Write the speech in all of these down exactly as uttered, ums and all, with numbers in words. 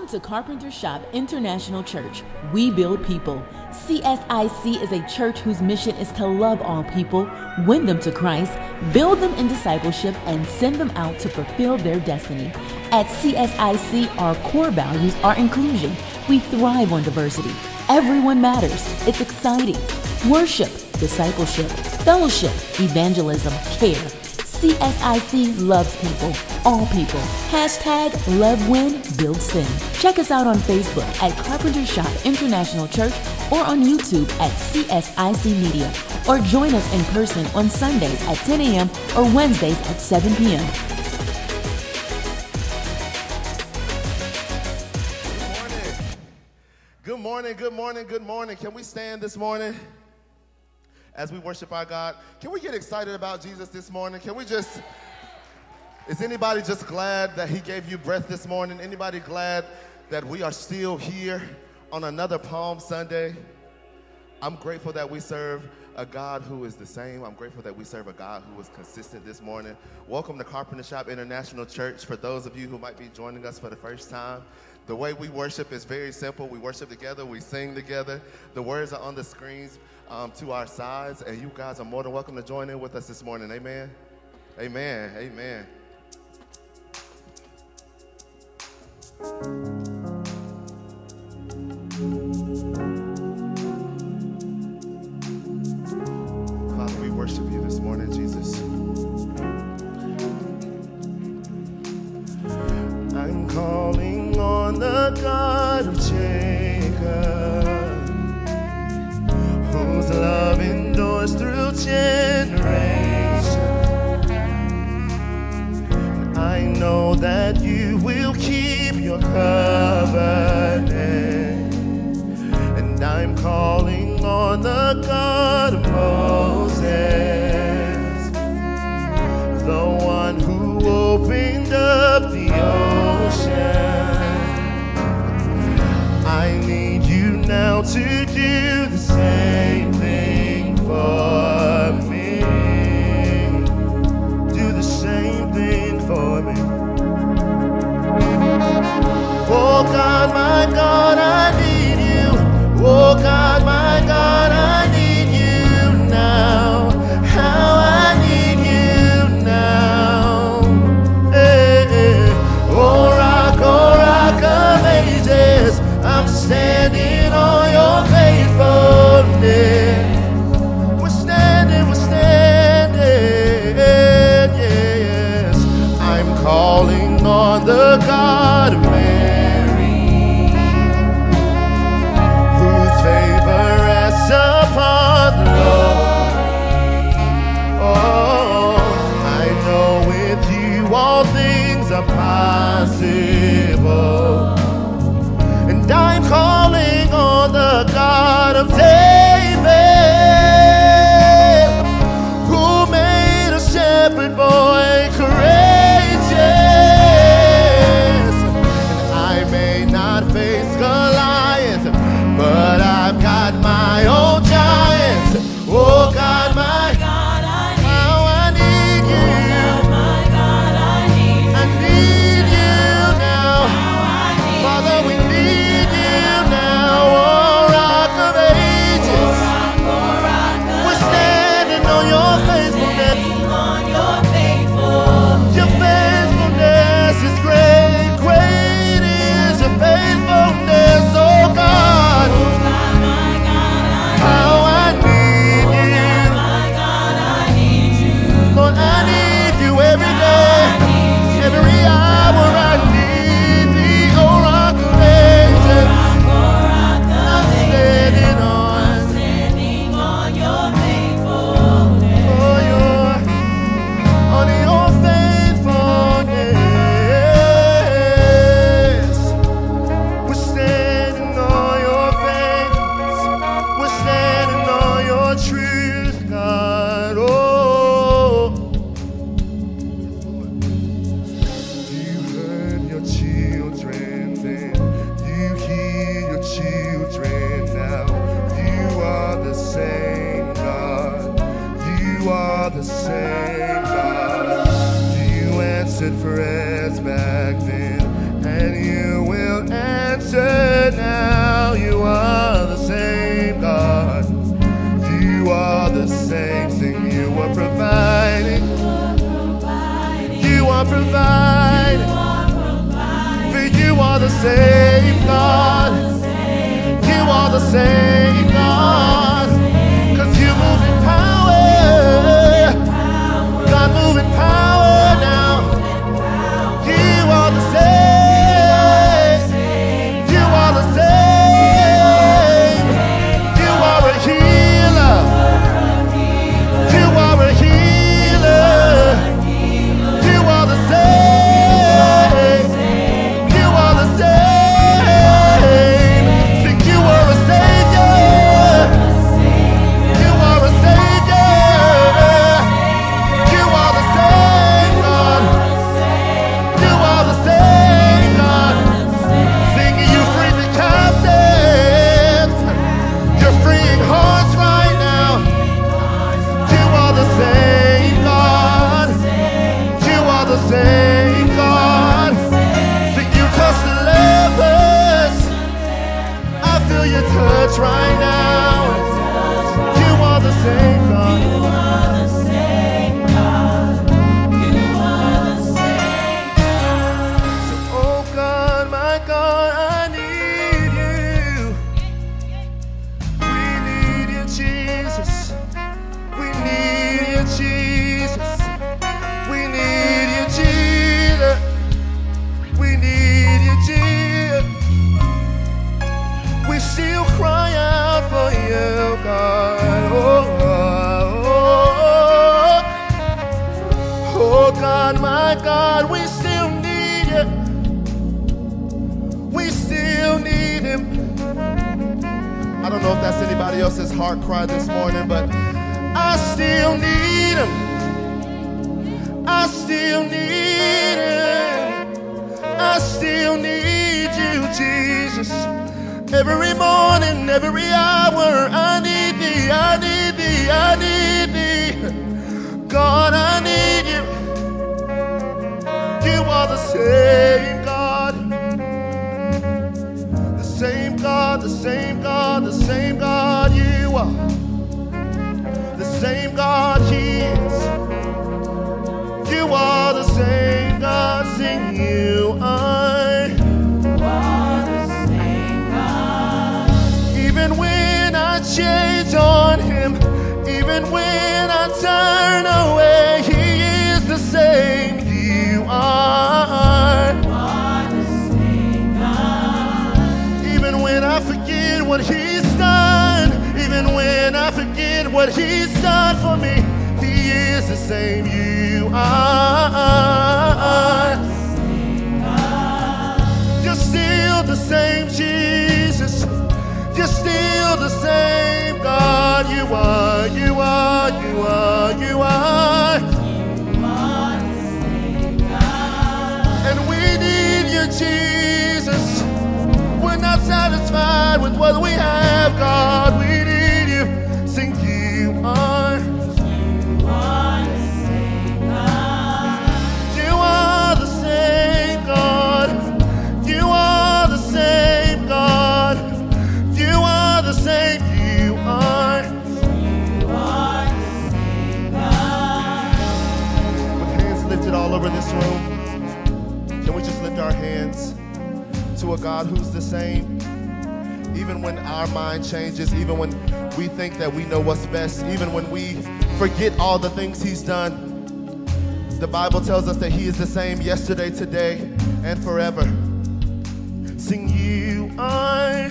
Welcome to Carpenter Shop International Church. We build people. C S I C is a church whose mission is to love all people, win them to Christ, build them in discipleship, and send them out to fulfill their destiny. At C S I C, our core values are inclusion. We thrive on diversity. Everyone matters. It's exciting. Worship, discipleship, fellowship, evangelism, care. C S I C loves people, all people. Hashtag Love Win, Build Sin. Check us out on Facebook at Carpenter Shop International Church or on YouTube at C S I C Media. Or join us in person on Sundays at ten a.m. or Wednesdays at seven p.m. Good morning, good morning, good morning. Can we stand this morning as we worship our God? Can we get excited about Jesus this morning? Can we just, is anybody just glad that he gave you breath this morning? Anybody glad that we are still here on another Palm Sunday? I'm grateful that we serve a God who is the same. I'm grateful that we serve a God who is consistent this morning. Welcome to Carpenter Shop International Church. For those of you who might be joining us for the first time, the way we worship is very simple. We worship together, we sing together. The words are on the screens um, to our sides, and you guys are more than welcome to join in with us this morning. Amen. Amen. Amen. Father, we worship you this morning, Jesus. I'm calling on the God of Jacob, whose love endures through generations. I know that you will keep your covenant, and I'm calling on the God of Moses, the one who opened up the ocean. I need you now to do the same thing for me. Do the same thing for me. Oh God, my God, I need you. Oh God, my God, I need you now. How I need you now. Hey, hey. Oh rock, oh rock of ages, I'm standing on your faithfulness. We're standing, we're standing, yes. I'm calling on the God of Mary, whose favor rests upon the Lord. Oh, I know with you all things are possible. And I'm calling on the God of David, who made a shepherd boy courageous. And I may not face Goliath, but I've got my own giants. Oh God, my God, I need, how I need you. Oh God, my God, I need you. I need you now. How I need Father, we need you now. Oh rock of ages, oh rock, oh rock of we're standing on your faithfulness. On your faithfulness. Your faithfulness is great. Great is your faithfulness, oh God. Oh God, my God, I how I need oh you. God, my God, I need you. Lord, I need you every day. Every hour I need thee, oh rock of ages. I'm standing on, I'm standing on your faithfulness. Oh, your, on your faithfulness. We're standing on your faithfulness. We're standing on your truth, God. Oh, you heard your children then, you hear your children now. You are the same God. You are the same God. You answered prayers back then, and you will answer provide. For you are the same God. You are the same God. Cause you move in power. God move in power now. You are the same. You are the same. You are a healer. You are a healer. You are the same. You are the same. Think you are a savior. You are a savior. You are the same God. You are the same God. Singing, you free the captives. You're freeing hearts right now. You are the same God. You are the same God. Sing, you touch the lepers. I feel your touch right now. You are the same God. Oh God, my God, I need you. We need you, Jesus. We need you, Jesus. We need you, Jesus. We need you, Jesus. We still cry out for you, God. Oh, oh, oh. Oh God, my God, we still need you. We still need him. I don't know if that's anybody else's heart cry this morning, but I still need him. I still need him. I still need you, Jesus. Every morning, every hour, I need thee, I need thee, I need thee. God, I need you. You are the same God. The same God, the same God, the same God you are. The same God he is. You are the same God, sing you are. Even when I change on him, even when I turn away, he is the same. You are. Even when I forget what he's done, even when I forget what he's done for me, he is the same. You are. You're still the same, Jesus. You're still the same God. You are, you are, you are, you are. And we need you, Jesus. We're not satisfied with what we have, God. We need you. Sing, you are. You are the same God. You are the same God. You are the same. You are. With hands lifted all over this room, can we just lift our hands to a God who's the same? Even when our mind changes, even when we think that we know what's best, even when we forget all the things he's done, the Bible tells us that he is the same yesterday, today, and forever. Sing, you are.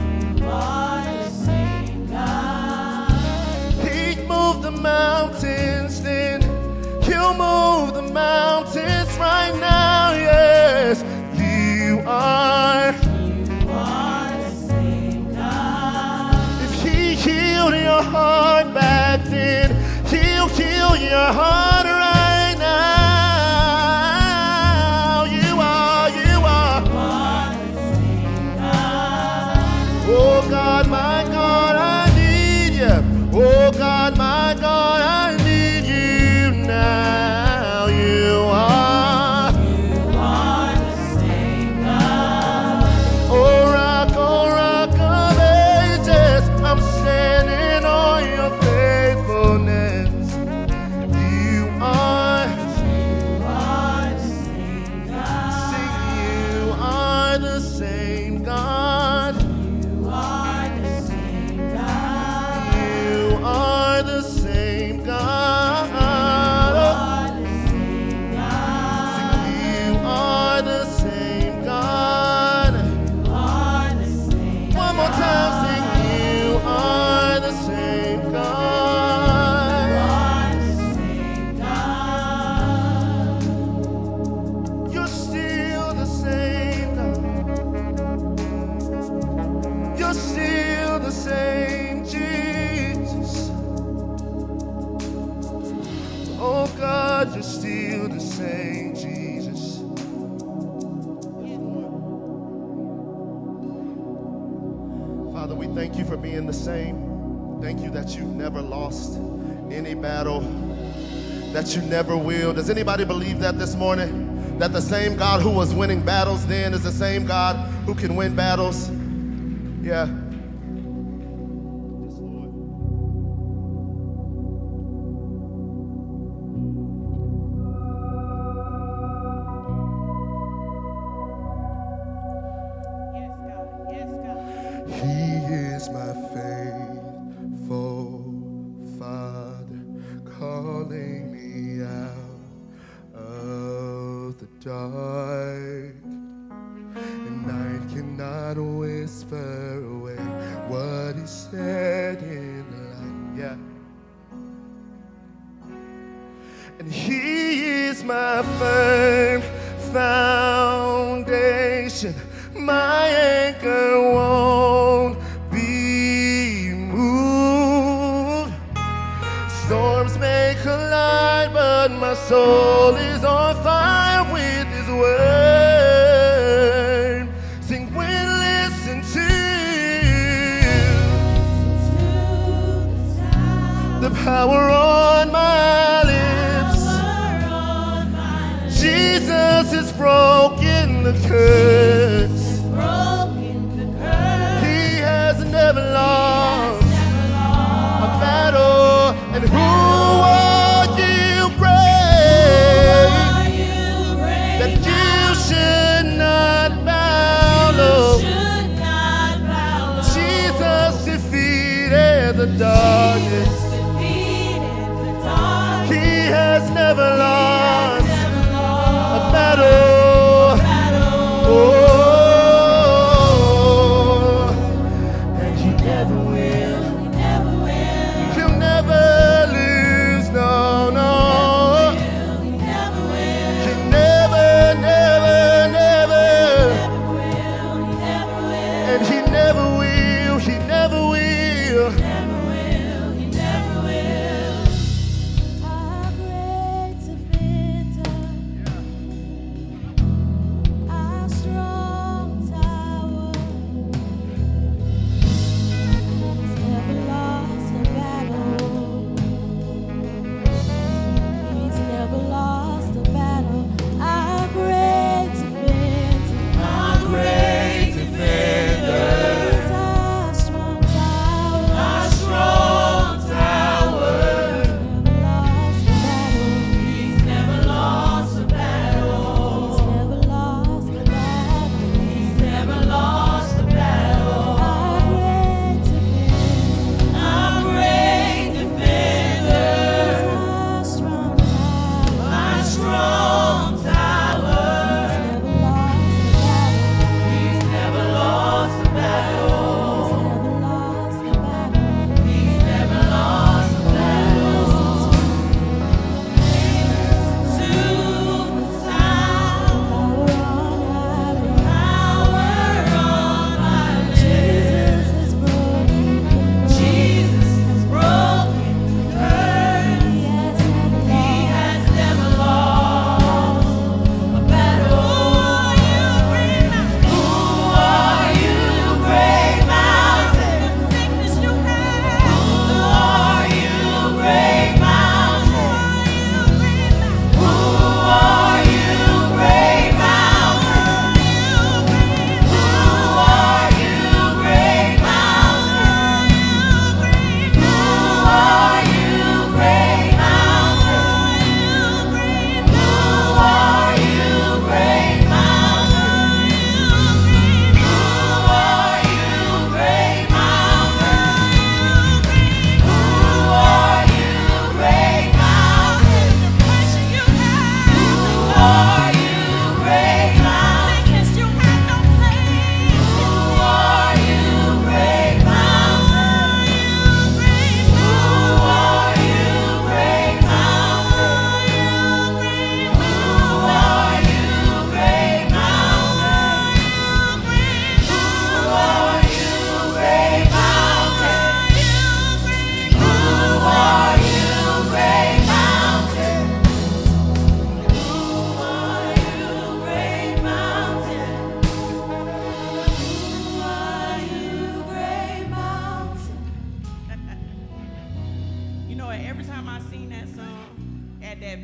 He moved the mountains then. He'll move the mountains right now, yes. You are. If he healed your heart back then, he'll heal your heart right now. You are, you are. Oh God, my God, I need you. Oh God, my God, I need you now. You are. Oh rock, oh rock of ages, I'm standing on your faithfulness. You Oh God, you're still the same, Jesus. Father, we thank you for being the same. Thank you that you've never lost any battle, that you never will. Does anybody believe that this morning? That the same God who was winning battles then is the same God who can win battles? Yeah. Dark and night cannot whisper away what he said in the light. Yeah. And he is my firm foundation, my anchor won't be moved. Storms may collide, but my soul is on fire with his word. Sing, we listen to the power on my lips. Jesus has broken the curse. He has never lost a battle. And who are you, great, that you should not bow low? Jesus defeated the darkness. He has never lost a battle. Oh, and he never will. He'll never lose, no, no. He never, never, never. And he never will, he never will. How great to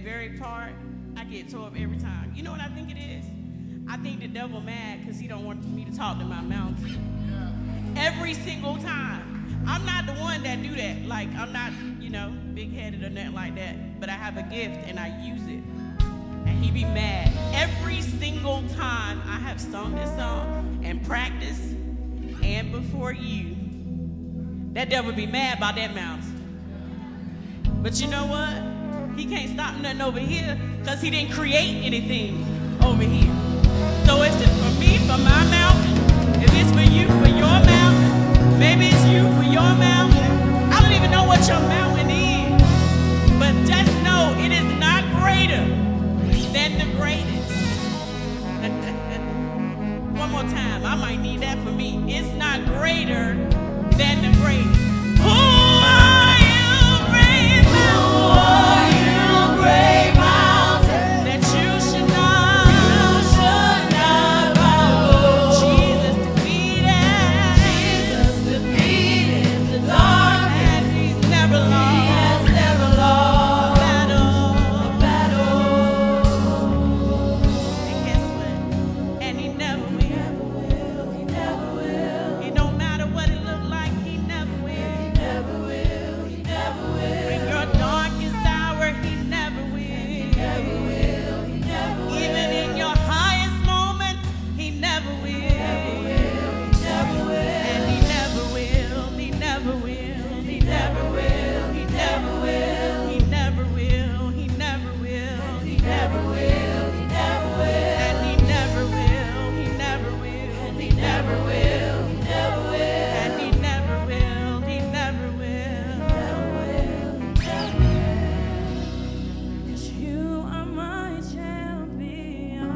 very part, I get tore up every time. You know what I think it is? I think the devil mad because he don't want me to talk to my mountain. Every single time. I'm not the one that do that. Like, I'm not, you know, big-headed or nothing like that. But I have a gift and I use it. And he be mad. Every single time I have sung this song and practiced and before you, that devil be mad about that mountain. But you know what? He can't stop nothing over here because he didn't create anything over here. So it's just for me, for my mountain. If it's for you, for your mountain. Maybe it's you for your mountain. I don't even know what your mountain is. But just know it is not greater than the greatest. One more time. I might need that for me. It's not greater than the greatest. Who are you, great mountain? Who are you, great mountain? That you should not, you should not bow. Jesus defeated, Jesus defeated the dark, and he's never lost. He has never lost a battle, a battle. And guess what? And he never will. He never will. It don't matter what it looks like. He never will. He never will. He never will. In your darkest hour, he never will. He never will. He never will. Even in your highest moment, he never will. He never will. And he never will. He never will. He never will. He never will. He never will. He never will. He never will. He never will. And he never will. He never will. And he never will. He never will. And he never will. He never will. Never will. 'Cause you are my champion.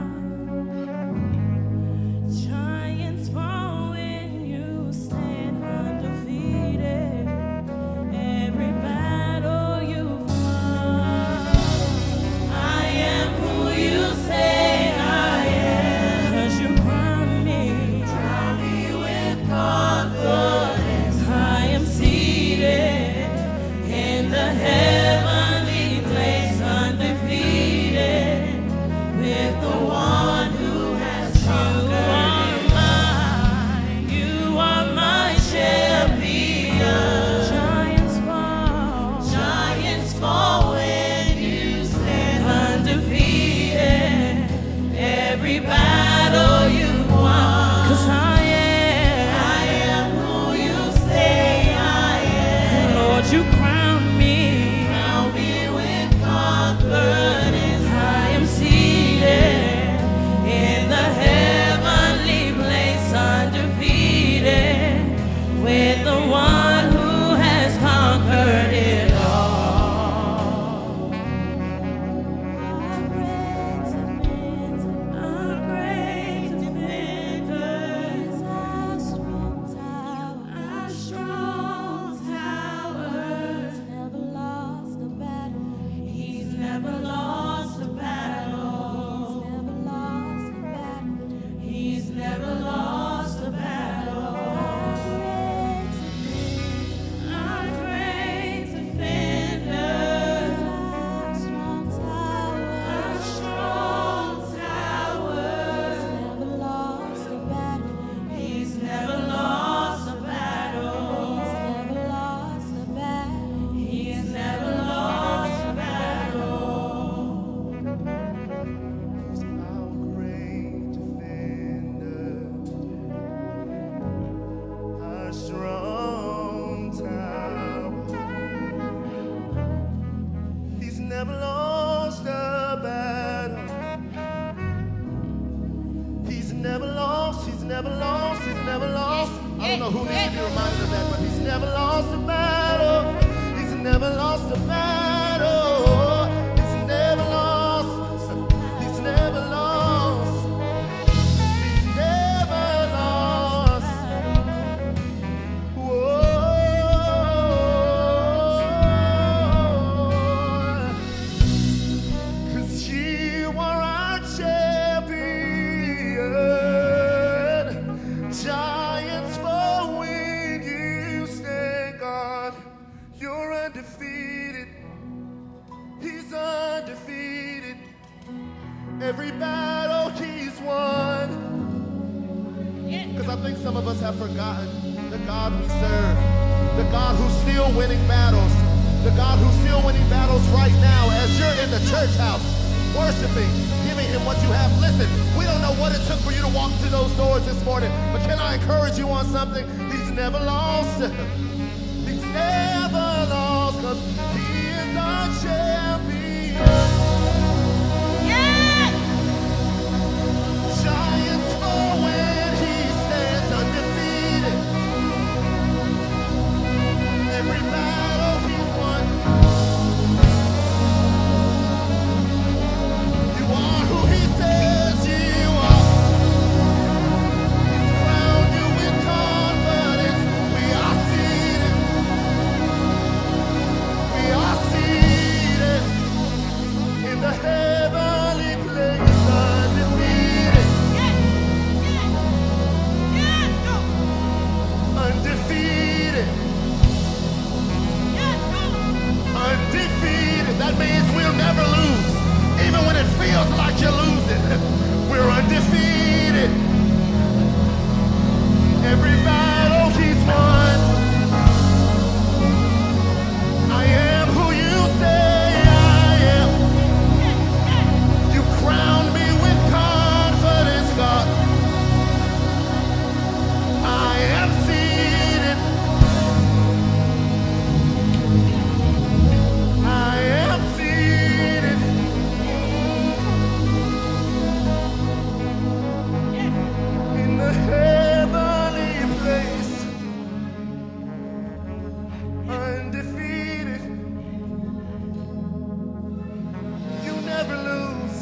Giants fall when you stand undefeated. Every battle you've won. I am who you say I am. 'Cause you crown me, crown me with confidence. I am seated in the heavenly place, undefeated, with the one who has conquered. You are my champion. Giants fall, giants fall when you stand undefeated. Every battle you won. 'Cause I am, I am who you say I am. Lord, you crown me, crown me with confidence. I am seated in the heavenly place, undefeated, with the one who has conquered it all. Our great defender, our great defender is our strong tower, our strong tower. He's never lost a battle. He's never lost a battle. He's never lost a battle. He's never lost a battle. Our great defender is our strong tower, our strong tower. He's never lost a battle. He's never lost a battle. He's never lost a battle. He's never lost a battle. Our great defender, our strong tower. He's never lost a battle. He's never lost, he's never lost, he's never lost. I don't know who needs to be reminded of that, but he's never lost a battle. He's never lost a battle. He's never lost. He's never lost. He's never lost. Whoa. 'Cause you are our champion. Giants fall when you stand, God. You're undefeated. Every battle he's won. Because I think some of us have forgotten the God we serve, the God who's still winning battles, the God who's still winning battles right now as you're in the church house, worshiping, giving him what you have. Listen, we don't know what it took for you to walk through those doors this morning, but can I encourage you on something? He's never lost. He's never lost, because he is our champion. Yes! Giants fall when he stands undefeated. Every battle he's won. You are who he says you are. He's crowned you with confidence. We are seated. We are seated in the heavenly place, undefeated. Yes! Yes! Yes! Go! Undefeated. Yes! Go! Undefeated. That means we'll never lose. Even when it feels like you're losing, we're undefeated. Every battle he's won. I am who you say I am. You crowned me with confidence, God. I am seated. I am seated Yes! in the heavenly place, undefeated. You never lose.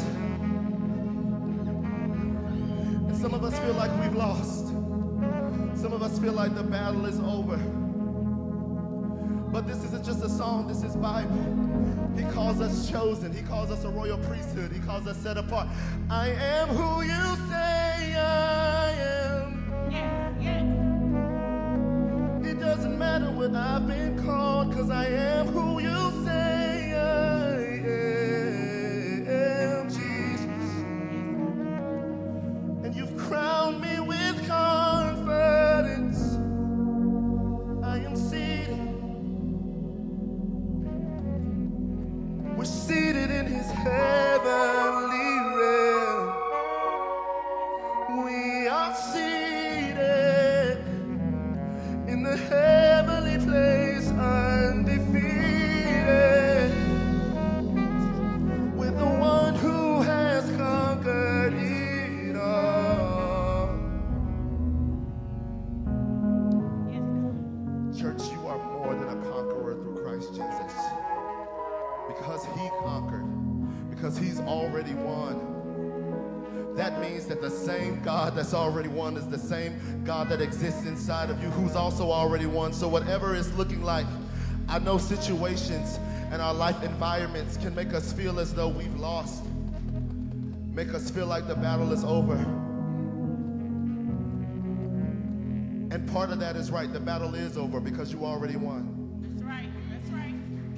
And some of us feel like we've lost. Some of us feel like the battle is over. But this isn't just a song, this is Bible. He calls us chosen. He calls us a royal priesthood. He calls us set apart. I am who you say I am. Yes! Yes! It doesn't matter what I've been called, because I am who you say I am, Jesus. And you've crowned me with confidence. I am seated. We're seated in his heavenly realm. We are seated in the heavenly place, undefeated, with the one who has conquered it all. Yes! Church, you are more than a conqueror through Christ Jesus. Because he conquered, because he's already won. That means that the same God that's already won is the same God that exists inside of you, who's also already won. So whatever it's looking like, I know situations and our life environments can make us feel as though we've lost, make us feel like the battle is over. And part of that is right, the battle is over because you already won. That's right. That's right.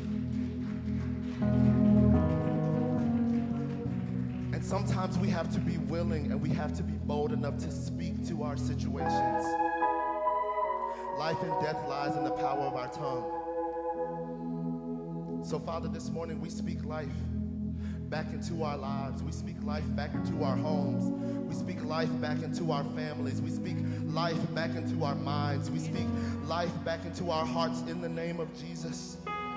And sometimes we have to be willing and we have to be bold enough to speak to our situations. Life and death lies in the power of our tongue. So Father, this morning we speak life back into our lives. We speak life back into our homes. We speak life back into our families. We speak life back into our minds. We speak life back into our hearts in the name of Jesus.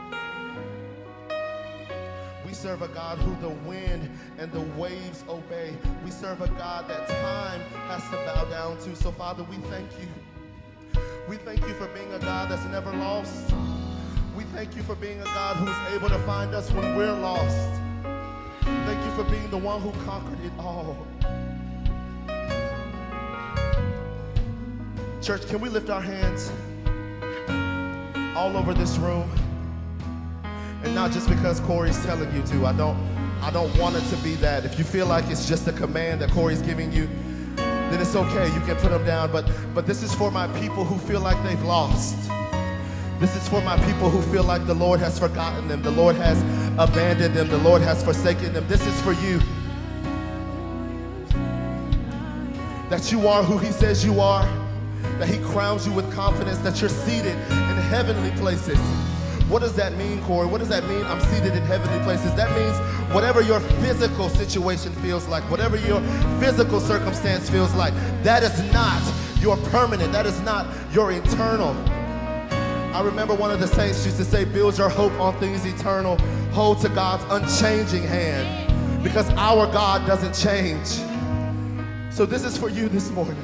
We serve a God who the wind and the waves obey. We serve a God that time has to bow down to. So Father, we thank you. We thank you for being a God that's never lost. We thank you for being a God who's able to find us when we're lost. Thank you for being the one who conquered it all. Church, can we lift our hands all over this room? And not just because Corey's telling you to. I don't, I don't want it to be that. If you feel like it's just a command that Corey's giving you, then it's okay. You can put them down. But, but this is for my people who feel like they've lost. This is for my people who feel like the Lord has forgotten them. The Lord has abandoned them. The Lord has forsaken them. This is for you. that you are who he says you are, that he crowns you with confidence, that you're seated in heavenly places. What does that mean, Corey? What does that mean, I'm seated in heavenly places? That means whatever your physical situation feels like, whatever your physical circumstance feels like, that is not your permanent, that is not your eternal. I remember one of the saints used to say, build your hope on things eternal, hold to God's unchanging hand, because our God doesn't change. So this is for you this morning.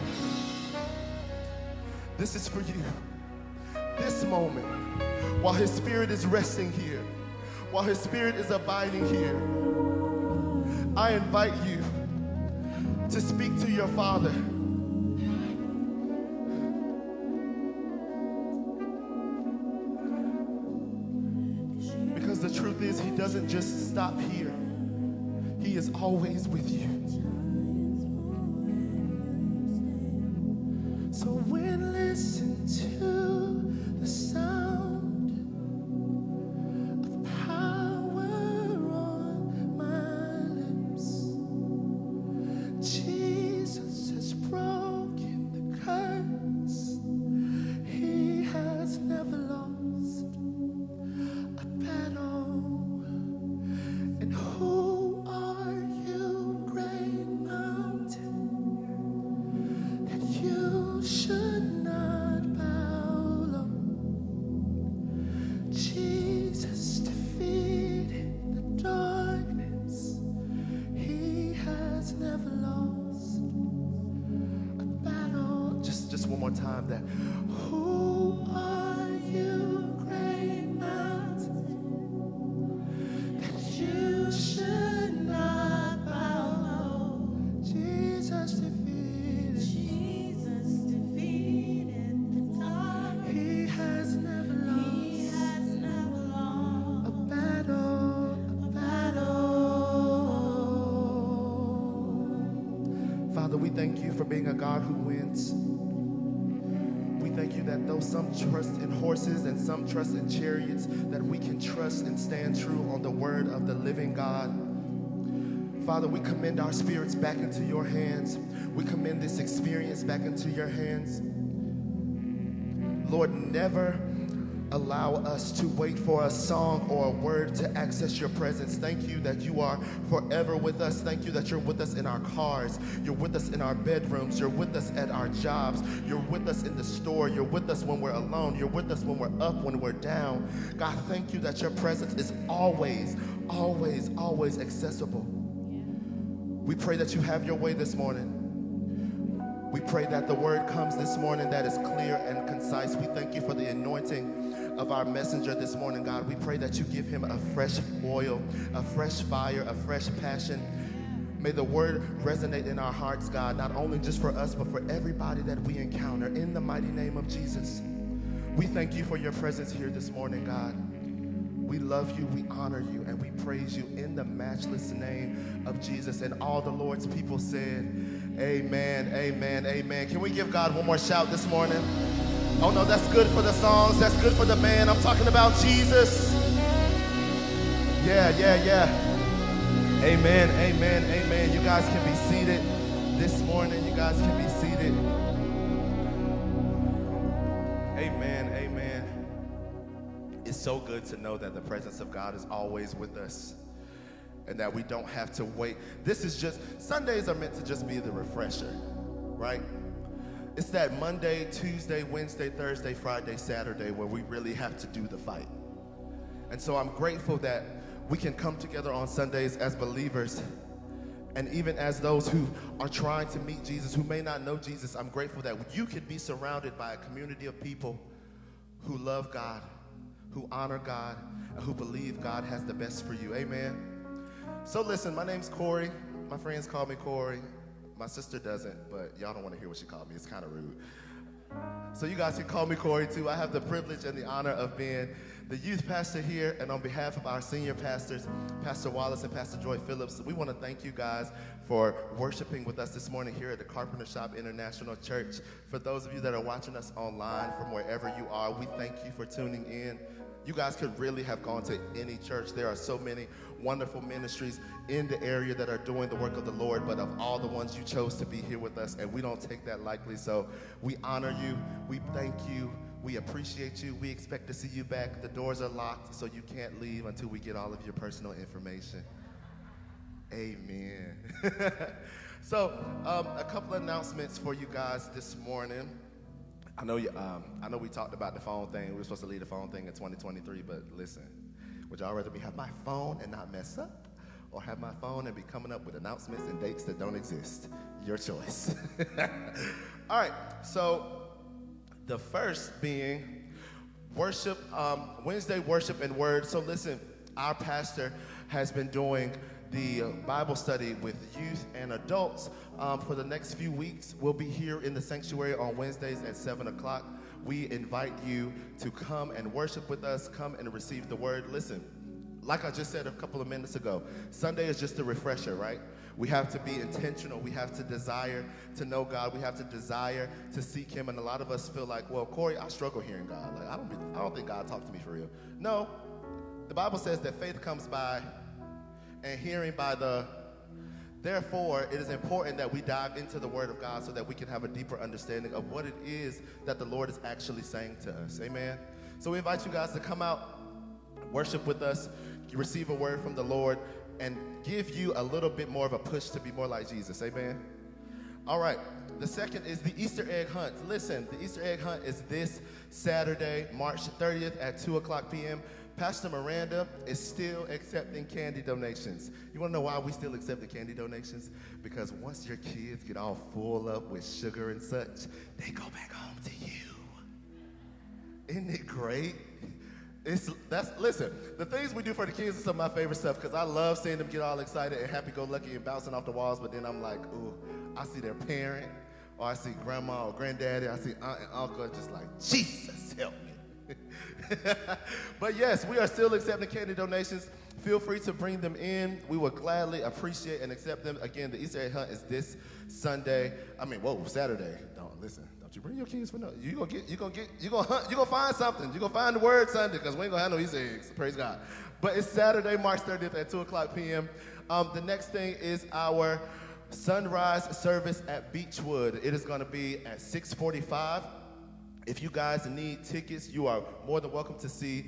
This is for you. This moment, while his spirit is resting here, while his spirit is abiding here, I invite you to speak to your Father. Because the truth is, he doesn't just stop here. He is always with you. So when listen to the sound of power on my lips, Jesus has broken the curse. He has never lost a battle. And who are you, great mountain, that you should not bow low? Jesus defeated the darkness. He has never lost a battle. Just, just one more time. That who are you, great mountain, that you should not bow low? Jesus defeated. Jesus defeated the dark. He has never lost He has never lost a battle, a battle. Father, we thank you for being a God who wins. We thank you that though some trust in horses and some trust in chariots, that we can trust and stand true on the word of the living God. Father, we commend our spirits back into your hands. We commend this experience back into your hands. Lord, never allow us to wait for a song or a word to access your presence. Thank you that you are forever with us. Thank you that you're with us in our cars. You're with us in our bedrooms. You're with us at our jobs. You're with us in the store. You're with us when we're alone. You're with us when we're up, when we're down. God, thank you that your presence is always, always, always accessible. We pray that you have your way this morning. We pray that the word comes this morning that is clear and concise. We thank you for the anointing of our messenger this morning, God. We pray that you give him a fresh oil, a fresh fire, a fresh passion. May the word resonate in our hearts, God, not only just for us, but for everybody that we encounter. In the mighty name of Jesus, we thank you for your presence here this morning, God. We love you, we honor you, and we praise you in the matchless name of Jesus. And all the Lord's people said, amen, amen, amen. Can we give God one more shout this morning? Oh no, that's good for the songs, that's good for the band. I'm talking about Jesus. Yeah, yeah, yeah. Amen, amen, amen. You guys can be seated this morning. You guys can be seated. Amen, amen. It's so good to know that the presence of God is always with us and that we don't have to wait. This is just, Sundays are meant to just be the refresher, right? It's that Monday, Tuesday, Wednesday, Thursday, Friday, Saturday where we really have to do the fight. And so I'm grateful that we can come together on Sundays as believers, and even as those who are trying to meet Jesus, who may not know Jesus. I'm grateful that you can be surrounded by a community of people who love God, who honor God, and who believe God has the best for you. Amen. So listen, my name's Corey. My friends call me Corey. My sister doesn't, but y'all don't want to hear what she called me. It's kind of rude. So you guys can call me Corey too. I have the privilege and the honor of being the youth pastor here, and on behalf of our senior pastors, Pastor Wallace and Pastor Joy Phillips, we want to thank you guys for worshiping with us this morning here at the Carpenter Shop International Church. For those of you that are watching us online from wherever you are, we thank you for tuning in. You guys could really have gone to any church. There are so many wonderful ministries in the area that are doing the work of the Lord, but of all the ones, you chose to be here with us, and we don't take that lightly. So we honor you. We thank you. We appreciate you. We expect to see you back. The doors are locked, so you can't leave until we get all of your personal information. Amen. So um, a couple of announcements for you guys this morning. I know you, um, I know we talked about the phone thing. We were supposed to leave the phone thing in twenty twenty-three, but listen, would y'all rather me have my phone and not mess up, or have my phone and be coming up with announcements and dates that don't exist? Your choice. All right, so the first being worship, um, Wednesday worship and word. So listen, our pastor has been doing the Bible study with youth and adults um, for the next few weeks. We'll be here in the sanctuary on Wednesdays at seven o'clock. We invite you to come and worship with us, come and receive the word. Listen, like I just said a couple of minutes ago, Sunday is just a refresher, right? We have to be intentional. We have to desire to know God. We have to desire to seek him. And a lot of us feel like, well, Corey, I struggle hearing God. Like, I don't, be, I don't think God talked to me for real. No, the Bible says that faith comes by and hearing by the, therefore, it is important that we dive into the Word of God so that we can have a deeper understanding of what it is that the Lord is actually saying to us. Amen? So we invite you guys to come out, worship with us, receive a word from the Lord, and give you a little bit more of a push to be more like Jesus. Amen? All right. The second is the Easter egg hunt. Listen, the Easter egg hunt is this Saturday, March thirtieth at two o'clock p m Pastor Miranda is still accepting candy donations. You want to know why we still accept the candy donations? Because once your kids get all full up with sugar and such, they go back home to you. Isn't it great? It's, that's, listen, the things we do for the kids is some of my favorite stuff, because I love seeing them get all excited and happy-go-lucky and bouncing off the walls, but then I'm like, ooh, I see their parent, or I see grandma or granddaddy, I see aunt and uncle, just like, Jesus, help me. But yes, we are still accepting candy donations. Feel free to bring them in. We will gladly appreciate and accept them. Again, the Easter egg hunt is this Sunday. I mean, whoa, Saturday. Don't listen. Don't you bring your kids for no. You gonna get. You gonna get. You gonna hunt. You gonna find something. You gonna find the word Sunday, because we ain't gonna have no Easter eggs. Praise God. But it's Saturday, March thirtieth at two o'clock p m Um, the next thing is our sunrise service at Beechwood. It is gonna be at six forty-five. If you guys need tickets, you are more than welcome to see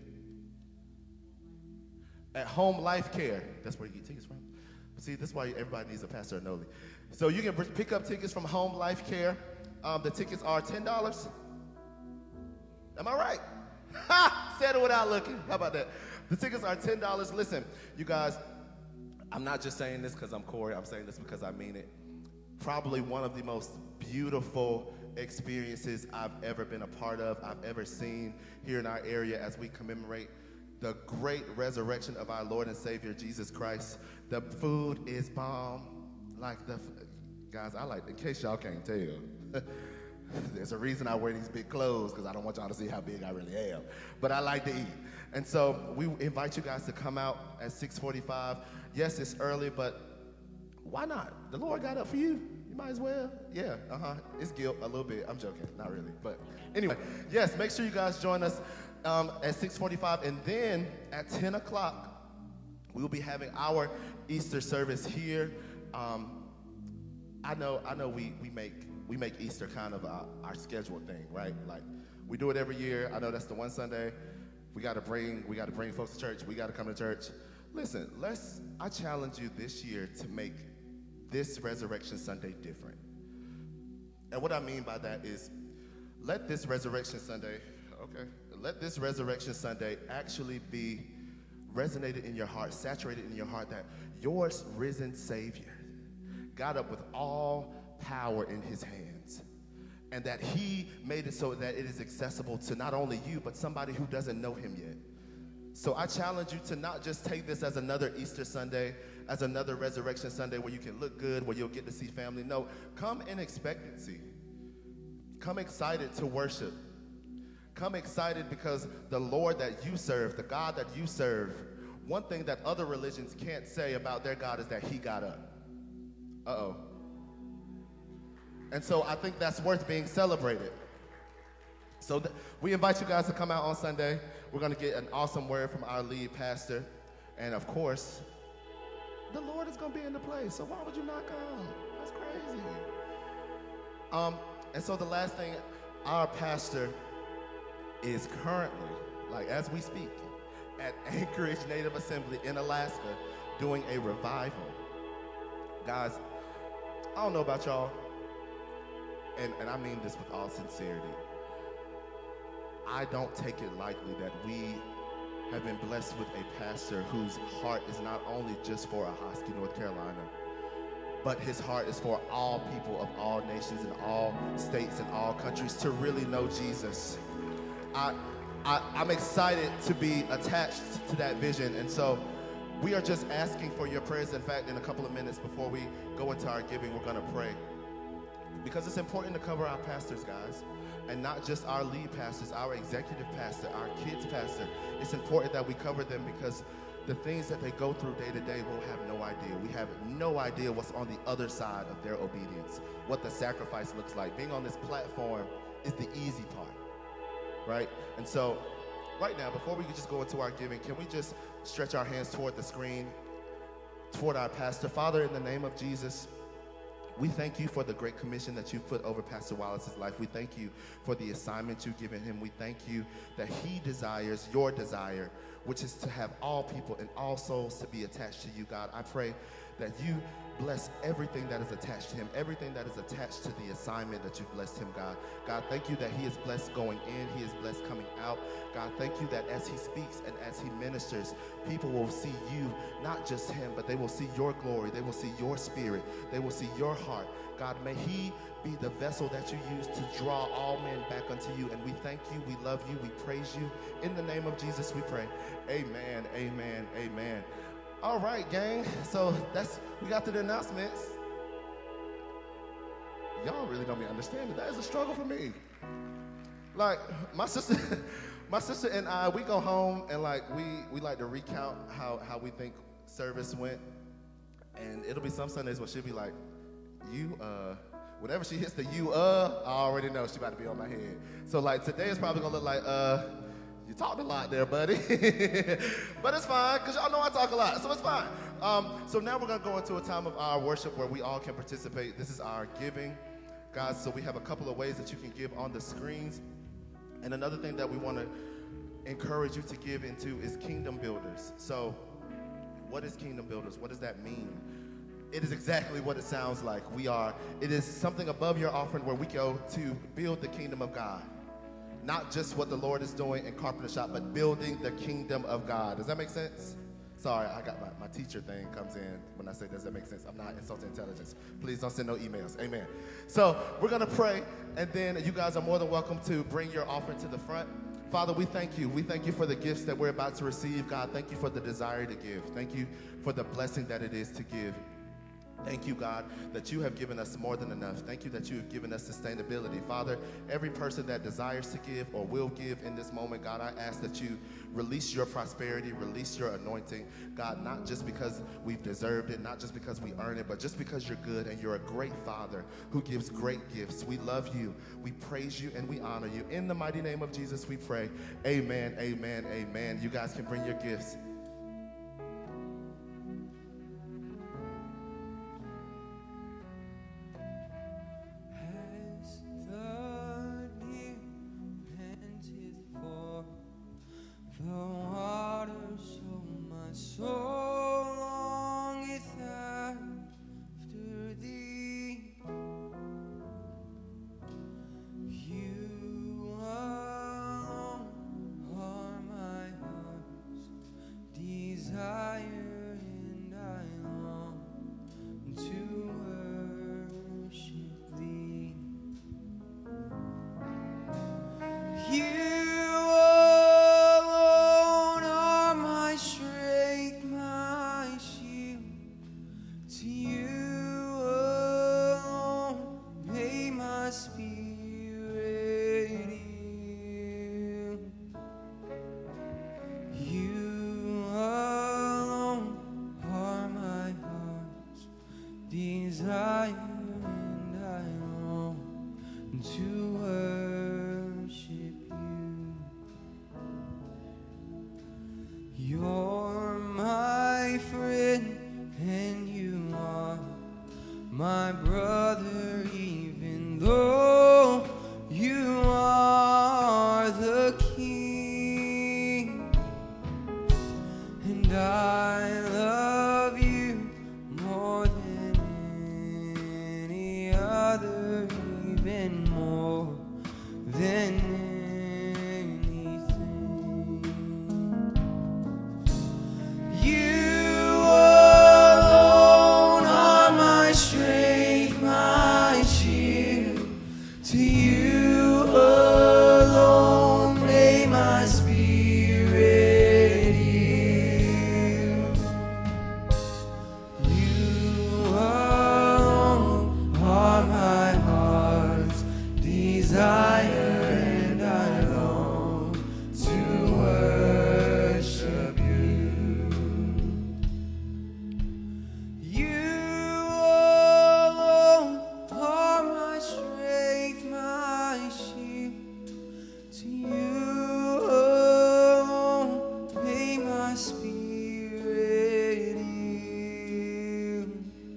at Home Life Care. That's where you get tickets from. See, that's why everybody needs a Pastor Anoli. So you can pick up tickets from Home Life Care. Um, the tickets are ten dollars. Am I right? Ha! Said it without looking. How about that? The tickets are ten dollars. Listen, you guys, I'm not just saying this because I'm Corey. I'm saying this because I mean it. Probably one of the most beautiful experiences I've ever been a part of, I've ever seen here in our area as we commemorate the great resurrection of our Lord and Savior, Jesus Christ. The food is bomb. Like the, guys, I like, in case y'all can't tell, there's a reason I wear these big clothes, because I don't want y'all to see how big I really am. But I like to eat. And so we invite you guys to come out at six forty-five. Yes, it's early, but why not? The Lord got up for you. You might as well. Yeah, uh-huh. It's guilt a little bit. I'm joking. Not really. But anyway, yes, make sure you guys join us um, at six forty-five. And then at ten o'clock, we'll be having our Easter service here. Um, I know I know we, we make we make Easter kind of our, our scheduled thing, right? Like, we do it every year. I know that's the one Sunday. We got to bring we got to bring folks to church. We got to come to church. Listen, let's, I challenge you this year to make this Resurrection Sunday different. And what I mean by that is, let this Resurrection Sunday, okay, let this Resurrection Sunday actually be resonated in your heart, saturated in your heart, that your risen Savior got up with all power in his hands, and that he made it so that it is accessible to not only you, but somebody who doesn't know him yet. So I challenge you to not just take this as another Easter Sunday, as another Resurrection Sunday where you can look good, where you'll get to see family. No, come in expectancy. Come excited to worship. Come excited because the Lord that you serve, the God that you serve, one thing that other religions can't say about their God is that he got up. Uh-oh. And so I think that's worth being celebrated. So th- we invite you guys to come out on Sunday. We're going to get an awesome word from our lead pastor. And of course, the Lord is going to be in the place. So why would you not come? That's crazy. Um, and so the last thing, our pastor is currently, like as we speak, at Anchorage Native Assembly in Alaska doing a revival. Guys, I don't know about y'all, and, and I mean this with all sincerity. I don't take it lightly that we have been blessed with a pastor whose heart is not only just for Ahoskie, North Carolina, but his heart is for all people of all nations and all states and all countries to really know Jesus. I, I, I'm excited to be attached to that vision, and so we are just asking for your prayers. In fact, in a couple of minutes before we go into our giving, we're going to pray. Because it's important to cover our pastors, guys, and not just our lead pastors, our executive pastor, our kids pastor. It's important that we cover them because the things that they go through day to day, we'll have no idea. We have no idea what's on the other side of their obedience, what the sacrifice looks like. Being on this platform is the easy part, right? And so right now, before we just go into our giving, can we just stretch our hands toward the screen, toward our pastor? Father, in the name of Jesus, we thank you for the great commission that you've put over Pastor Wallace's life. We thank you for the assignment you've given him. We thank you that he desires your desire, which is to have all people and all souls to be attached to you, God. I pray that you bless everything that is attached to him, everything that is attached to the assignment that you've blessed him, God. God, thank you that he is blessed going in, he is blessed coming out. God, thank you that as he speaks and as he ministers, people will see you, not just him, but they will see your glory, they will see your spirit, they will see your heart. God, may he be the vessel that you use to draw all men back unto you. And we thank you, we love you, we praise you. In the name of Jesus we pray. Amen, amen, amen. All right, gang. So that's, we got to the announcements. Y'all really don't be understanding. That is a struggle for me. Like, my sister, my sister and I, we go home and like we we like to recount how, how we think service went. And it'll be some Sundays where she'll be like, you, uh, whenever she hits the you, uh, I already know she about to be on my head. So like today is probably gonna look like, uh, you talked a lot there, buddy. But it's fine, because y'all know I talk a lot, so it's fine. Um, so now we're going to go into a time of our worship where we all can participate. This is our giving, guys. So we have a couple of ways that you can give on the screens. And another thing that we want to encourage you to give into is Kingdom Builders. So what is Kingdom Builders? What does that mean? It is exactly what it sounds like. We are, it is something above your offering where we go to build the kingdom of God. Not just what the Lord is doing in Carpenter Shop, but building the kingdom of God. Does that make sense? Sorry, I got my, my teacher thing comes in when I say, does that make sense? I'm not insulting intelligence. Please don't send no emails. Amen. So we're going to pray, and then you guys are more than welcome to bring your offering to the front. Father, we thank you. We thank you for the gifts that we're about to receive. God, thank you for the desire to give. Thank you for the blessing that it is to give. Thank you, God, that you have given us more than enough. Thank you that you have given us sustainability. Father, every person that desires to give or will give in this moment, God, I ask that you release your prosperity, release your anointing. God, not just because we've deserved it, not just because we earn it, but just because you're good and you're a great Father who gives great gifts. We love you, we praise you, and we honor you. In the mighty name of Jesus, we pray. Amen, amen, amen. You guys can bring your gifts. desire, and I long to worship sin, and you are my brother, even though you are the King. And I love you more than any other, even more than anything. You alone are my strength, my shield. To you alone may my spirit yield. You alone are my heart's desire, and I long to worship you. You alone are my strength, my shield. To you alone may my spirit yield.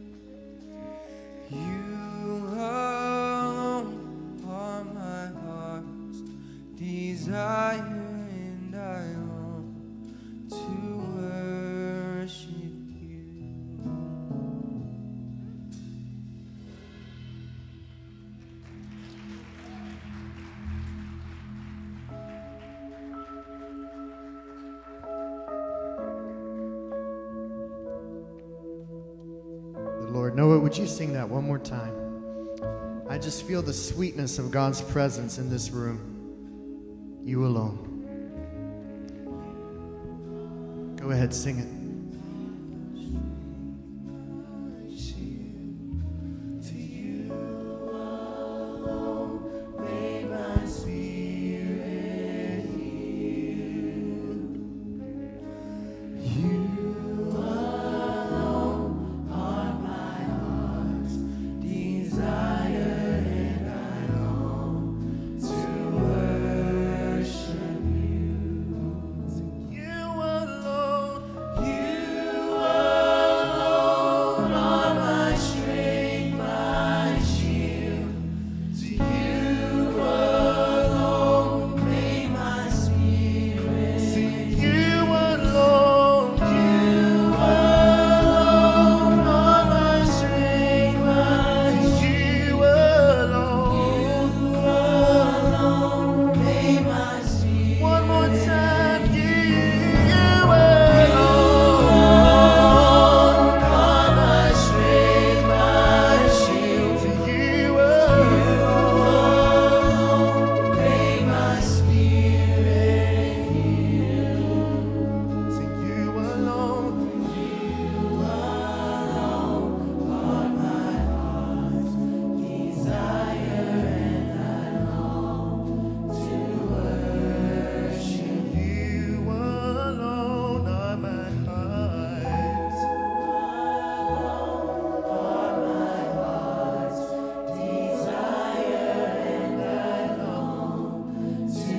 You alone are my heart's desire, and I long to worship you. The Lord. Noah, would you sing that one more time? I just feel the sweetness of God's presence in this room. You alone. Go ahead, sing it. To you alone may my spirit yield. You alone are my heart's desire, and I long to worship you. You alone, you alone are my strength, my shield. To you alone may my spirit sing. You alone, you alone are my strength, my shield. You alone, you alone may my spirit. One more time, you, you alone are my strength, my shield. To you alone may my spirit yield. To you alone, you alone are my heart's desire, and I long to worship you. You alone are my heart's desire, and I long to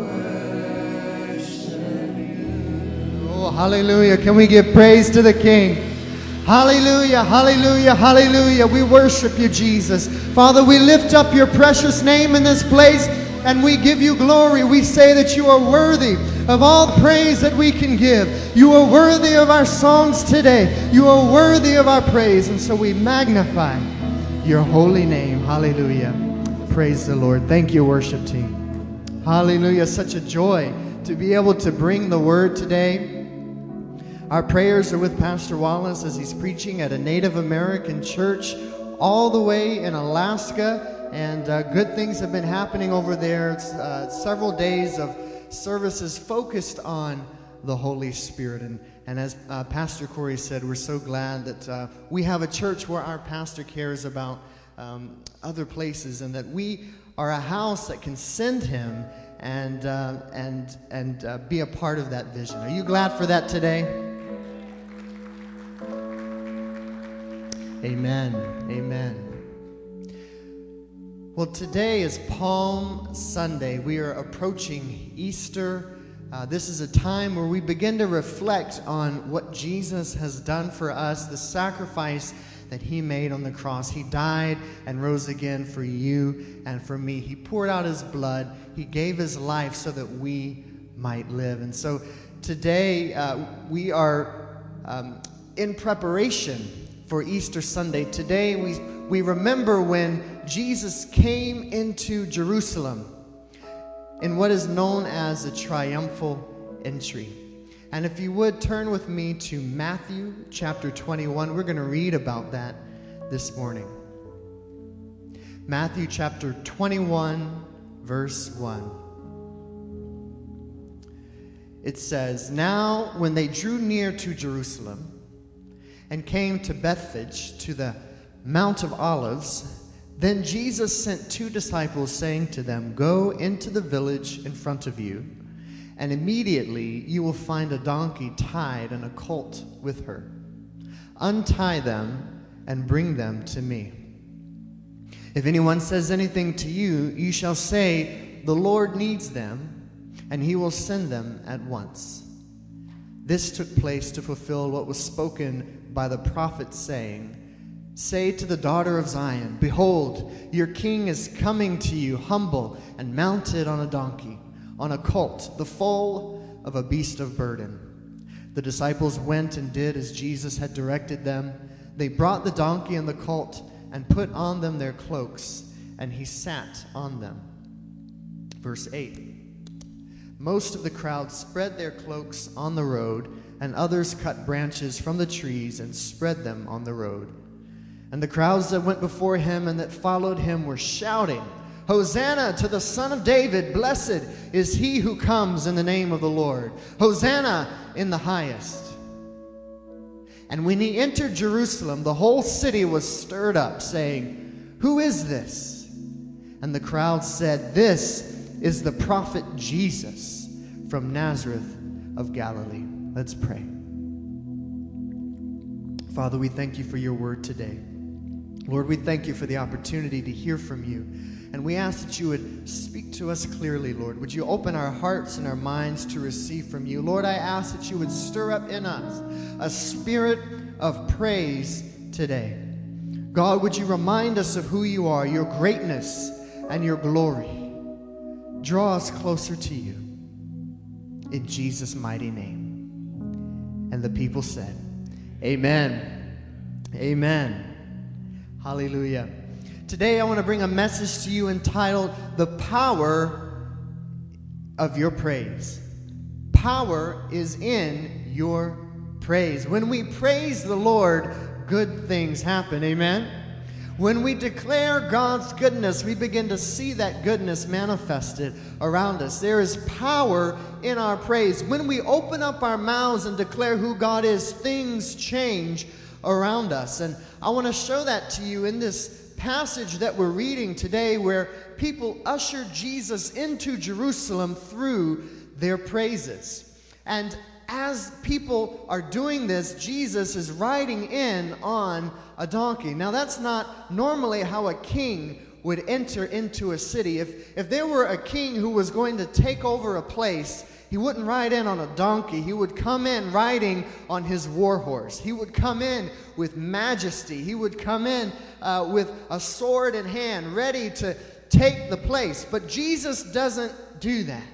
worship you. Oh, hallelujah. Can we give praise to the King? Hallelujah, hallelujah, hallelujah. We worship you, Jesus. Father, we lift up your precious name in this place, and we give you glory. We say that you are worthy of all the praise that we can give. You are worthy of our songs today. You are worthy of our praise, and so we magnify your holy name. Hallelujah. Praise the Lord. Thank you, worship team. Hallelujah. Such a joy to be able to bring the word today. Our prayers are with Pastor Wallace as he's preaching at a Native American church all the way in Alaska, and uh, good things have been happening over there. It's uh, several days of services focused on the Holy Spirit, and, and as uh, Pastor Corey said, we're so glad that uh, we have a church where our pastor cares about um, other places, and that we are a house that can send him and uh, and and uh, be a part of that vision. Are you glad for that today? Amen. Amen. Well, today is Palm Sunday. We are approaching Easter. Uh, this is a time where we begin to reflect on what Jesus has done for us, the sacrifice that he made on the cross. He died and rose again for you and for me. He poured out his blood. He gave his life so that we might live. And so today uh, we are um, in preparation for Easter Sunday. Today we, we remember when Jesus came into Jerusalem in what is known as a triumphal entry. And if you would turn with me to Matthew chapter twenty-one, we're going to read about that this morning. Matthew chapter twenty-one, verse one. It says, "Now when they drew near to Jerusalem and came to Bethphage, to the Mount of Olives, then Jesus sent two disciples, saying to them, 'Go into the village in front of you, and immediately you will find a donkey tied and a colt with her. Untie them and bring them to me. If anyone says anything to you, you shall say, "The Lord needs them," and he will send them at once.' This took place to fulfill what was spoken by the prophet, saying, 'Say to the daughter of Zion, behold, your king is coming to you, humble and mounted on a donkey, on a colt, the foal of a beast of burden.' The disciples went and did as Jesus had directed them. They brought the donkey and the colt and put on them their cloaks, and he sat on them." Verse eight. "Most of the crowd spread their cloaks on the road, and others cut branches from the trees and spread them on the road. And the crowds that went before him and that followed him were shouting, 'Hosanna to the Son of David! Blessed is he who comes in the name of the Lord! Hosanna in the highest!' And when he entered Jerusalem, the whole city was stirred up, saying, 'Who is this?' And the crowd said, 'This is the prophet Jesus from Nazareth of Galilee.'" Let's pray. Father, we thank you for your word today. Lord, we thank you for the opportunity to hear from you. And we ask that you would speak to us clearly, Lord. Would you open our hearts and our minds to receive from you? Lord, I ask that you would stir up in us a spirit of praise today. God, would you remind us of who you are, your greatness and your glory. Draw us closer to you. In Jesus' mighty name. And the people said, amen. Amen. Hallelujah. Today I want to bring a message to you entitled, "The Power of Your Praise." Power is in your praise. When we praise the Lord, good things happen. Amen? When we declare God's goodness, we begin to see that goodness manifested around us. There is power in our praise. When we open up our mouths and declare who God is, things change around us. And I want to show that to you in this passage that we're reading today, where people ushered Jesus into Jerusalem through their praises. And as people are doing this, Jesus is riding in on a donkey. Now, that's not normally how a king would enter into a city. If, if there were a king who was going to take over a place, he wouldn't ride in on a donkey. He would come in riding on his war horse. He would come in with majesty. He would come in uh, with a sword in hand, ready to take the place. But Jesus doesn't do that.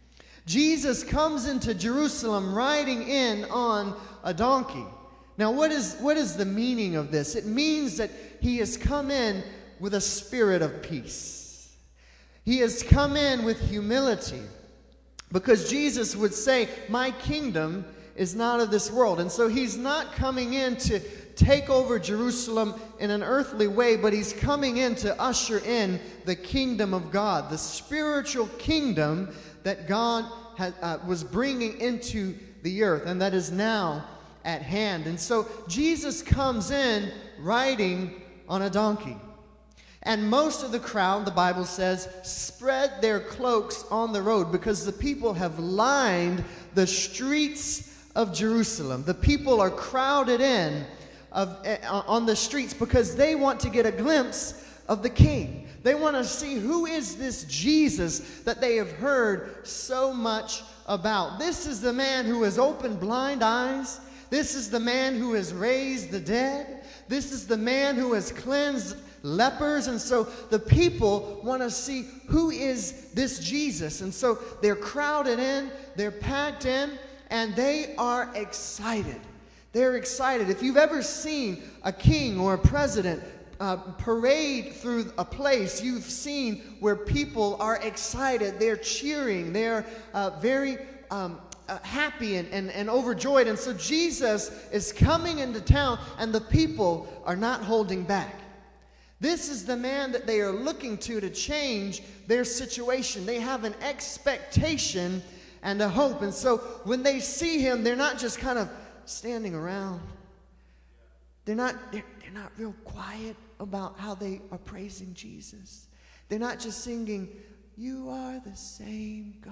Jesus comes into Jerusalem riding in on a donkey. Now, what is, what is the meaning of this? It means that he has come in with a spirit of peace. He has come in with humility. Because Jesus would say, my kingdom is not of this world. And so he's not coming in to take over Jerusalem in an earthly way, but he's coming in to usher in the kingdom of God, the spiritual kingdom that God had, uh, was bringing into the earth and that is now at hand. And so Jesus comes in riding on a donkey. And most of the crowd, the Bible says, spread their cloaks on the road because the people have lined the streets of Jerusalem. The people are crowded in of, uh, on the streets because they want to get a glimpse of the King. They want to see who is this Jesus that they have heard so much about. This is the man who has opened blind eyes. This is the man who has raised the dead. This is the man who has cleansed lepers. And so the people want to see who is this Jesus. And so they're crowded in, they're packed in, and they are excited. They're excited. If you've ever seen a king or a president uh, parade through a place, you've seen where people are excited. They're cheering. They're uh, very um, uh, happy and, and, and overjoyed. And so Jesus is coming into town, and the people are not holding back. This is the man that they are looking to to change their situation. They have an expectation and a hope. And so when they see him, they're not just kind of standing around. They're not, they're, they're not real quiet about how they are praising Jesus. They're not just singing, "You are the same God.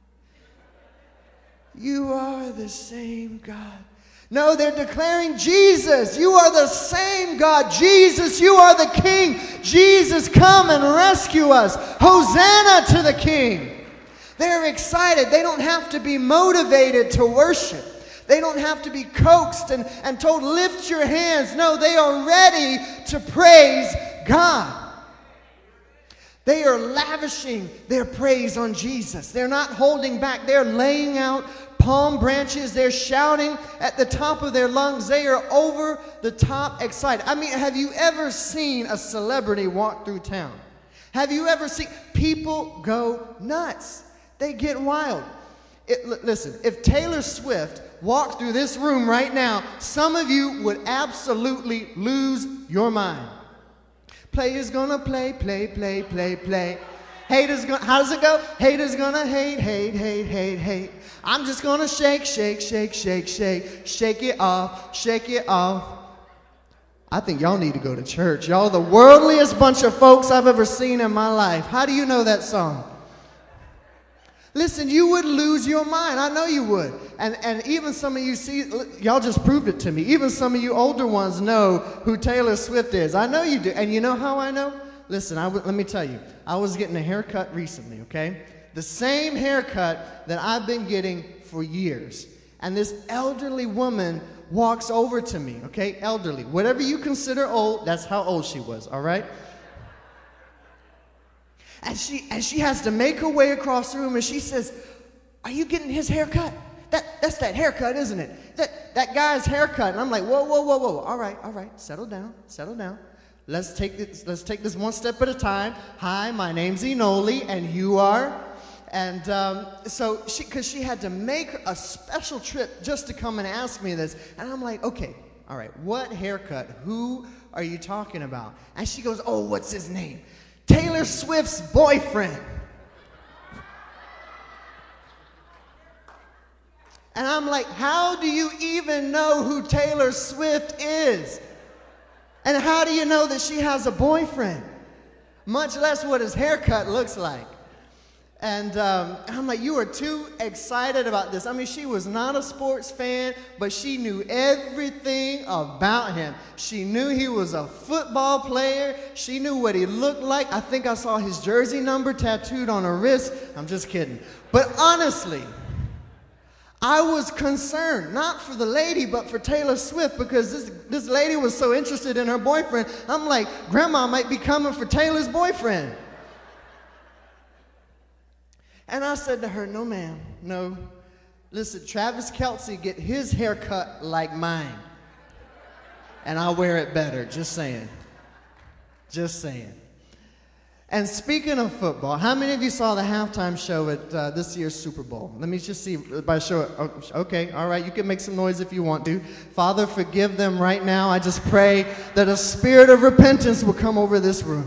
You are the same God." No, they're declaring, "Jesus, you are the same God. Jesus, you are the King. Jesus, come and rescue us. Hosanna to the King." They're excited. They don't have to be motivated to worship. They don't have to be coaxed and, and told, "Lift your hands." No, they are ready to praise God. They are lavishing their praise on Jesus. They're not holding back. They're laying out palm branches. They're shouting at the top of their lungs. They are over the top excited. I mean, have you ever seen a celebrity walk through town? Have you ever seen people go nuts? They get wild. It, l- listen, if Taylor Swift walked through this room right now, some of you would absolutely lose your mind. Players gonna play, play, play, play, play. Haters gonna, how does it go? Haters gonna hate, hate, hate, hate, hate. I'm just gonna shake, shake, shake, shake, shake, shake it off, shake it off. I think y'all need to go to church. Y'all are the worldliest bunch of folks I've ever seen in my life. How do you know that song? Listen, you would lose your mind. I know you would. And and even some of you see, y'all just proved it to me. Even some of you older ones know who Taylor Swift is. I know you do. And you know how I know? Listen, I w- let me tell you. I was getting a haircut recently, okay? The same haircut that I've been getting for years. And this elderly woman walks over to me, okay? Elderly. Whatever you consider old, that's how old she was, all right? And she and she has to make her way across the room, and she says, "Are you getting his haircut? That that's that haircut, isn't it? That that guy's haircut." And I'm like, "Whoa, whoa, whoa, whoa! All right, all right, settle down, settle down. Let's take this. Let's take this one step at a time. Hi, my name's Enoli, and you are." And um, so she, because she had to make a special trip just to come and ask me this, and I'm like, "Okay, all right, what haircut? Who are you talking about?" And she goes, "Oh, what's his name? Taylor Swift's boyfriend." And I'm like, how do you even know who Taylor Swift is? And how do you know that she has a boyfriend? Much less what his haircut looks like. And um, I'm like, you are too excited about this. I mean, she was not a sports fan, but she knew everything about him. She knew he was a football player. She knew what he looked like. I think I saw his jersey number tattooed on her wrist. I'm just kidding. But honestly, I was concerned, not for the lady, but for Taylor Swift, because this, this lady was so interested in her boyfriend. I'm like, Grandma might be coming for Taylor's boyfriend. And I said to her, "No, ma'am, no. Listen, Travis Kelce get his haircut like mine. And I'll wear it better, just saying. Just saying." And speaking of football, how many of you saw the halftime show at uh, this year's Super Bowl? Let me just see by show. Okay, all right, you can make some noise if you want to. Father, forgive them right now. I just pray that a spirit of repentance will come over this room.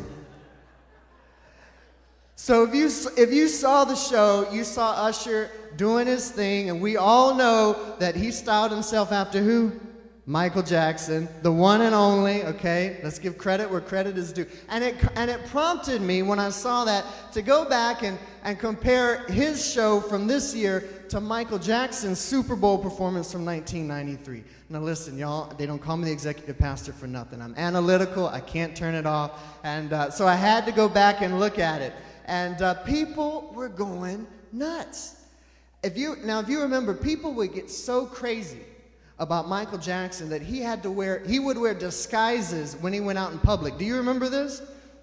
So if you if you saw the show, you saw Usher doing his thing, and we all know that he styled himself after who? Michael Jackson, the one and only, okay? Let's give credit where credit is due. And it and it prompted me when I saw that to go back and, and compare his show from this year to Michael Jackson's Super Bowl performance from nineteen ninety-three. Now listen, y'all, they don't call me the executive pastor for nothing. I'm analytical. I can't turn it off. And uh, so I had to go back and look at it. And uh, people were going nuts. If you, now, if you remember, people would get so crazy about Michael Jackson that he had to wear, he would wear disguises when he went out in public. Do you remember this?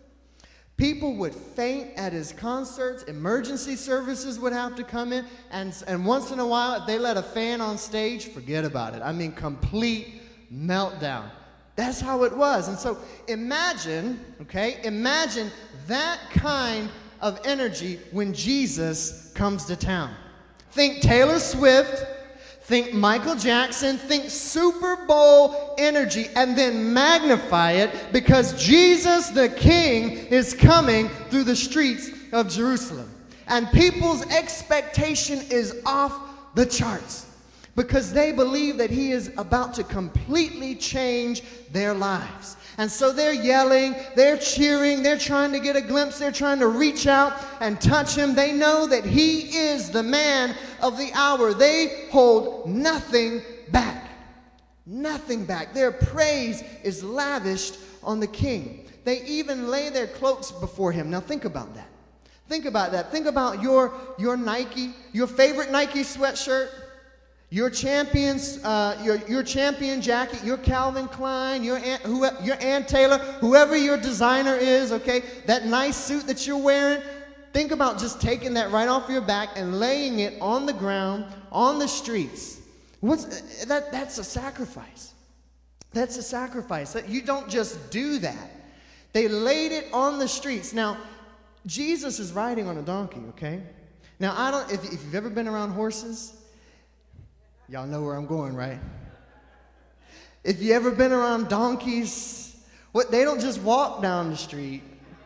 People would faint at his concerts. Emergency services would have to come in. And, and once in a while, if they let a fan on stage, forget about it. I mean, complete meltdown. That's how it was. And so imagine, okay, imagine that kind of energy when Jesus comes to town. Think Taylor Swift. Think Michael Jackson, think Super Bowl energy, and then magnify it because Jesus the King is coming through the streets of Jerusalem. And people's expectation is off the charts because they believe that he is about to completely change their lives. And so they're yelling, they're cheering, they're trying to get a glimpse, they're trying to reach out and touch him. They know that he is the man of the hour. They hold nothing back. Nothing back. Their praise is lavished on the king. They even lay their cloaks before him. Now think about that. Think about that. Think about your, your Nike, your favorite Nike sweatshirt. Your champion's, uh, your, your champion jacket, your Calvin Klein, your Aunt, who, your Ann Taylor, whoever your designer is, okay, that nice suit that you're wearing, think about just taking that right off your back and laying it on the ground, on the streets. What's, that, that's a sacrifice. That's a sacrifice. That you don't just do that. They laid it on the streets. Now, Jesus is riding on a donkey, okay? Now, I don't, if, if you've ever been around horses, y'all know where I'm going, right? If you ever been around donkeys, what they don't just walk down the street.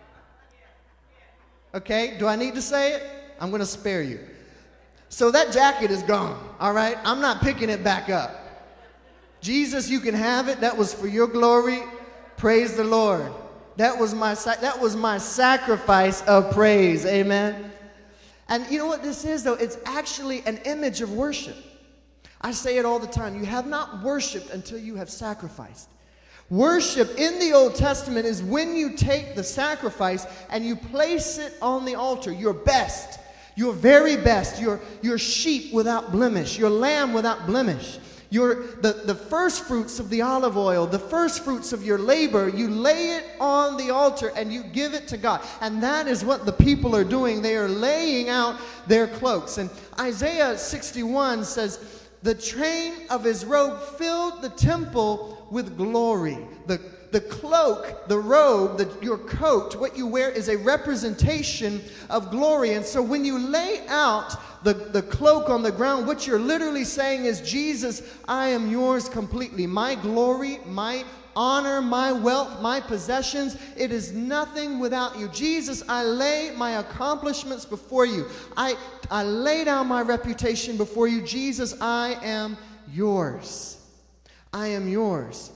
Okay, do I need to say it? I'm going to spare you. So that jacket is gone, all right? I'm not picking it back up. Jesus, you can have it. That was for your glory. Praise the Lord. That was my that was my sacrifice of praise. Amen. And you know what this is, though? It's actually an image of worship. I say it all the time. You have not worshiped until you have sacrificed. Worship in the Old Testament is when you take the sacrifice and you place it on the altar, your best, your very best, your, your sheep without blemish, your lamb without blemish, your, the, the first fruits of the olive oil, the first fruits of your labor, you lay it on the altar and you give it to God. And that is what the people are doing. They are laying out their cloaks. And Isaiah sixty-one says, the train of his robe filled the temple with glory. The, the cloak, the robe, the, your coat, what you wear is a representation of glory. And so when you lay out the, the cloak on the ground, what you're literally saying is, Jesus, I am yours completely. My glory, my honor, my wealth, my possessions, it is nothing without you. Jesus, I lay my accomplishments before you. I, I lay down my reputation before you. Jesus, I am yours. I am yours.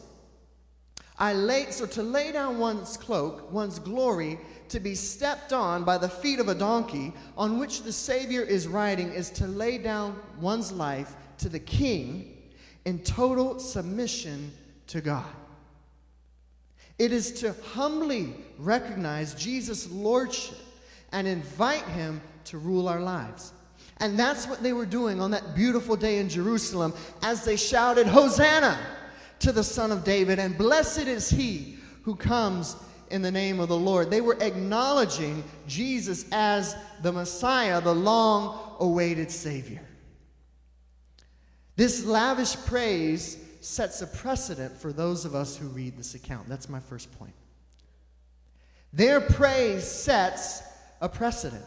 I lay, so to lay down one's cloak, one's glory, to be stepped on by the feet of a donkey on which the Savior is riding, is to lay down one's life to the King in total submission to God. It is to humbly recognize Jesus' lordship and invite him to rule our lives. And that's what they were doing on that beautiful day in Jerusalem as they shouted, Hosanna to the Son of David, and blessed is he who comes in the name of the Lord. They were acknowledging Jesus as the Messiah, the long-awaited Savior. This lavish praise sets a precedent for those of us who read this account. That's my first point. Their praise sets a precedent.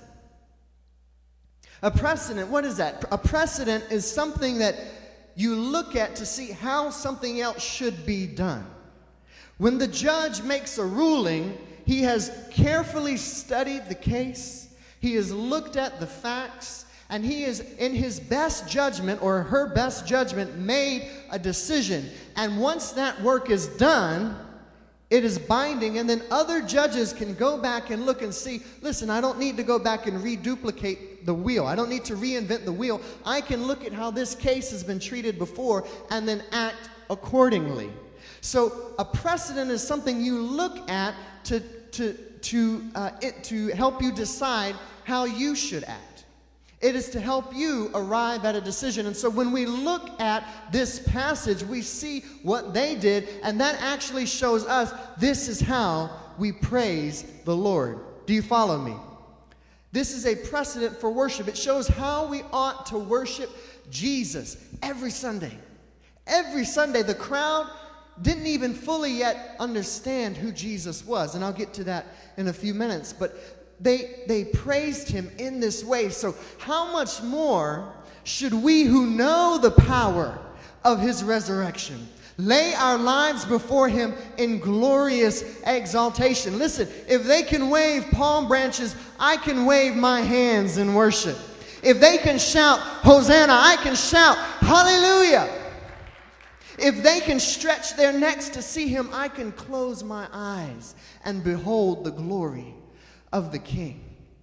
A precedent, what is that? A precedent is something that you look at to see how something else should be done. When the judge makes a ruling, he has carefully studied the case, he has looked at the facts, and he is, in his best judgment or her best judgment, made a decision. And once that work is done, It is binding, and then other judges can go back and look and see, listen, I don't need to go back and reduplicate the wheel. I don't need to reinvent the wheel. I can look at how this case has been treated before and then act accordingly. So a precedent is something you look at to, to, to, uh, it, to help you decide how you should act. It is to help you arrive at a decision. And so when we look at this passage, we see what they did, and that actually shows us this is how we praise the Lord. Do you follow me? This is a precedent for worship. It shows how we ought to worship Jesus every Sunday. Every Sunday, the crowd didn't even fully yet understand who Jesus was, and I'll get to that in a few minutes, but They, they praised him in this way. So how much more should we who know the power of his resurrection lay our lives before him in glorious exaltation? Listen, if they can wave palm branches, I can wave my hands in worship. If they can shout Hosanna, I can shout Hallelujah. If they can stretch their necks to see him, I can close my eyes and behold the glory of the King.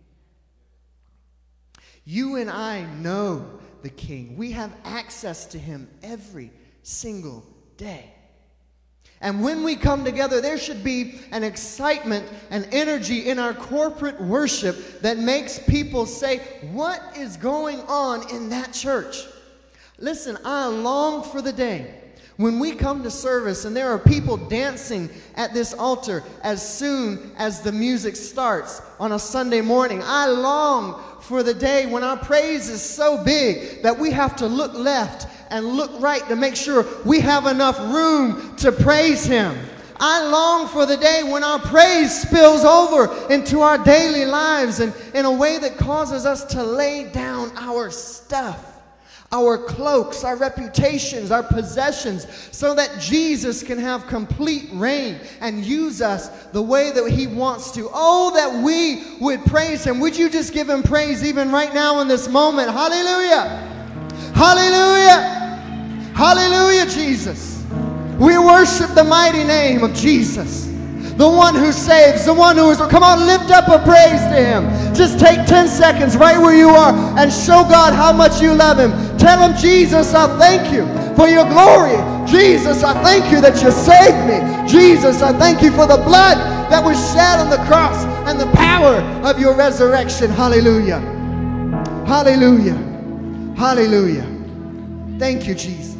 You and I know the King. We have access to him every single day. And when we come together, there should be an excitement and energy in our corporate worship that makes people say, what is going on in that church? Listen, I long for the day when we come to service and there are people dancing at this altar as soon as the music starts on a Sunday morning. I long for the day when our praise is so big that we have to look left and look right to make sure we have enough room to praise him. I long for the day when our praise spills over into our daily lives and in a way that causes us to lay down our stuff, our cloaks, our reputations, our possessions, so that Jesus can have complete reign and use us the way that he wants to. Oh, that we would praise him. Would you just give him praise even right now in this moment? Hallelujah. Hallelujah. Hallelujah, Jesus. We worship the mighty name of Jesus, the one who saves, the one who is... Come on, lift up a praise to him. Just take ten seconds right where you are and show God how much you love him. Tell him, Jesus, I thank you for your glory. Jesus, I thank you that you saved me. Jesus, I thank you for the blood that was shed on the cross and the power of your resurrection. Hallelujah. Hallelujah. Hallelujah. Thank you, Jesus.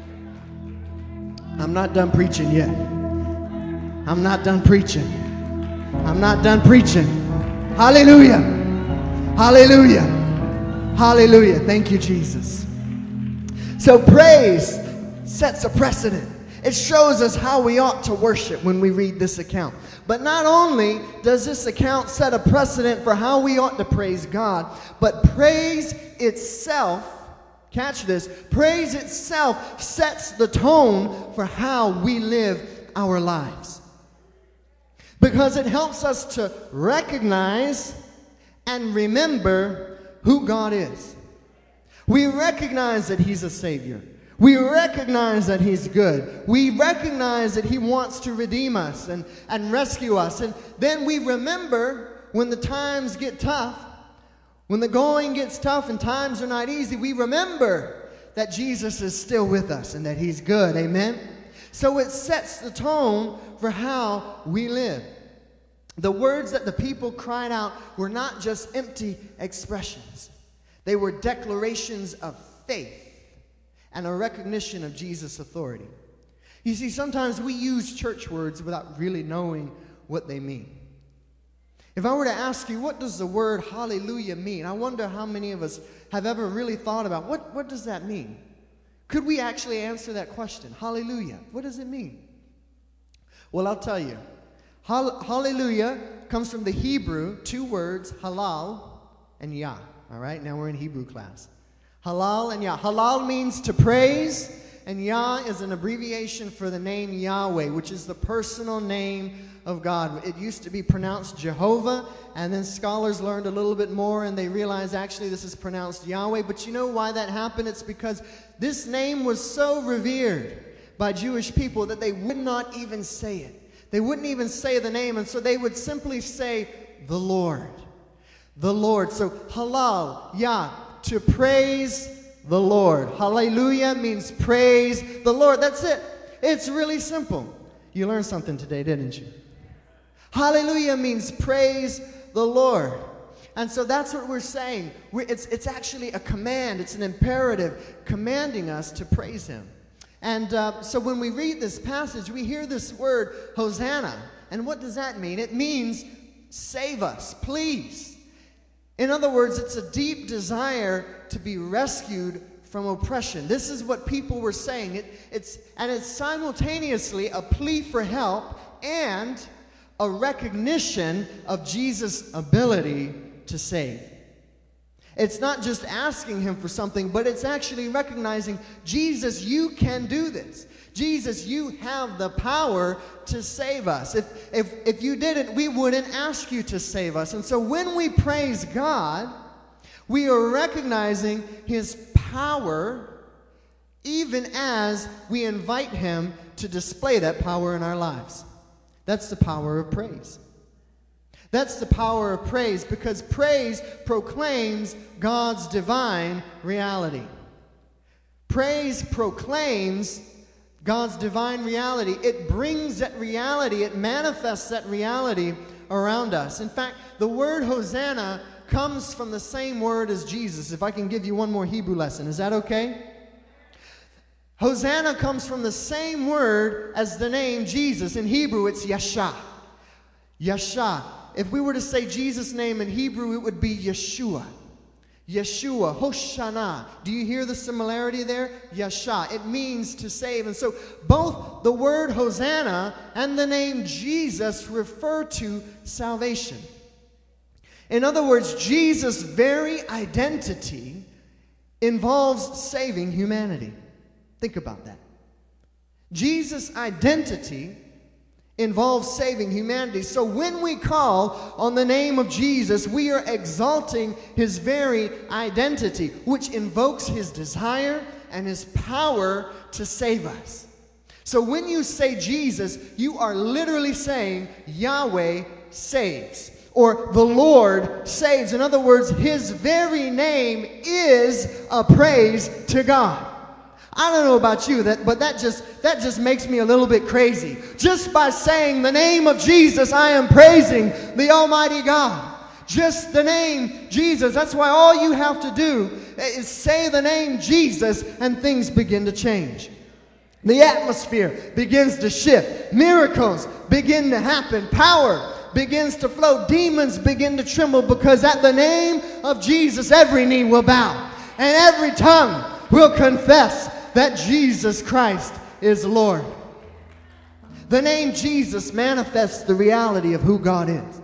I'm not done preaching yet. I'm not done preaching. I'm not done preaching. Hallelujah. Hallelujah. Hallelujah. Thank you, Jesus. So praise sets a precedent. It shows us how we ought to worship when we read this account. But not only does this account set a precedent for how we ought to praise God, but praise itself, catch this, praise itself sets the tone for how we live our lives. Because it helps us to recognize and remember who God is. We recognize that he's a Savior. We recognize that he's good. We recognize that he wants to redeem us and, and rescue us. And then we remember when the times get tough, when the going gets tough and times are not easy, we remember that Jesus is still with us and that he's good. Amen? So it sets the tone for how we live. The words that the people cried out were not just empty expressions. They were declarations of faith and a recognition of Jesus' authority. You see, sometimes we use church words without really knowing what they mean. If I were to ask you, what does the word hallelujah mean? I wonder how many of us have ever really thought about, what, what does that mean? Could we actually answer that question? Hallelujah. What does it mean? Well, I'll tell you. Hallelujah comes from the Hebrew, two words, halal and yah. All right, now we're in Hebrew class. Halal and yah. Halal means to praise, and yah is an abbreviation for the name Yahweh, which is the personal name of God. It used to be pronounced Jehovah, and then scholars learned a little bit more, and they realized actually this is pronounced Yahweh. But you know why that happened? It's because this name was so revered by Jewish people that they would not even say it. They wouldn't even say the name, and so they would simply say, the Lord. The Lord. So, halal, Yah, to praise the Lord. Hallelujah means praise the Lord. That's it. It's really simple. You learned something today, didn't you? Hallelujah means praise the Lord. And so that's what we're saying. We're, it's, it's actually a command. It's an imperative commanding us to praise him. And uh, so when we read this passage, we hear this word, Hosanna. And what does that mean? It means save us, please. In other words, it's a deep desire to be rescued from oppression. This is what people were saying. It, it's, and it's simultaneously a plea for help and a recognition of Jesus' ability to save. It's not just asking him for something, but it's actually recognizing, Jesus, you can do this. Jesus, you have the power to save us. If, if, if you didn't, we wouldn't ask you to save us. And so when we praise God, we are recognizing his power, even as we invite him to display that power in our lives. That's the power of praise. That's the power of praise, because praise proclaims God's divine reality. Praise proclaims God's divine reality. It brings that reality, it manifests that reality around us. In fact, the word Hosanna comes from the same word as Jesus. If I can give you one more Hebrew lesson, is that okay? Hosanna comes from the same word as the name Jesus. In Hebrew, it's Yasha. Yasha. If we were to say Jesus' name in Hebrew, it would be Yeshua. Yeshua, Hoshana. Do you hear the similarity there? Yasha. It means to save. And so both the word Hosanna and the name Jesus refer to salvation. In other words, Jesus' very identity involves saving humanity. Think about that. Jesus' identity involves saving humanity. So when we call on the name of Jesus, we are exalting his very identity, which invokes his desire and his power to save us. So when you say Jesus, you are literally saying Yahweh saves, or the Lord saves. In other words, his very name is a praise to God. I don't know about you, that, but that just, that just makes me a little bit crazy. Just by saying the name of Jesus, I am praising the Almighty God. Just the name Jesus. That's why all you have to do is say the name Jesus and things begin to change. The atmosphere begins to shift. Miracles begin to happen. Power begins to flow. Demons begin to tremble, because at the name of Jesus, every knee will bow and every tongue will confess that Jesus Christ is Lord. The name Jesus manifests the reality of who God is.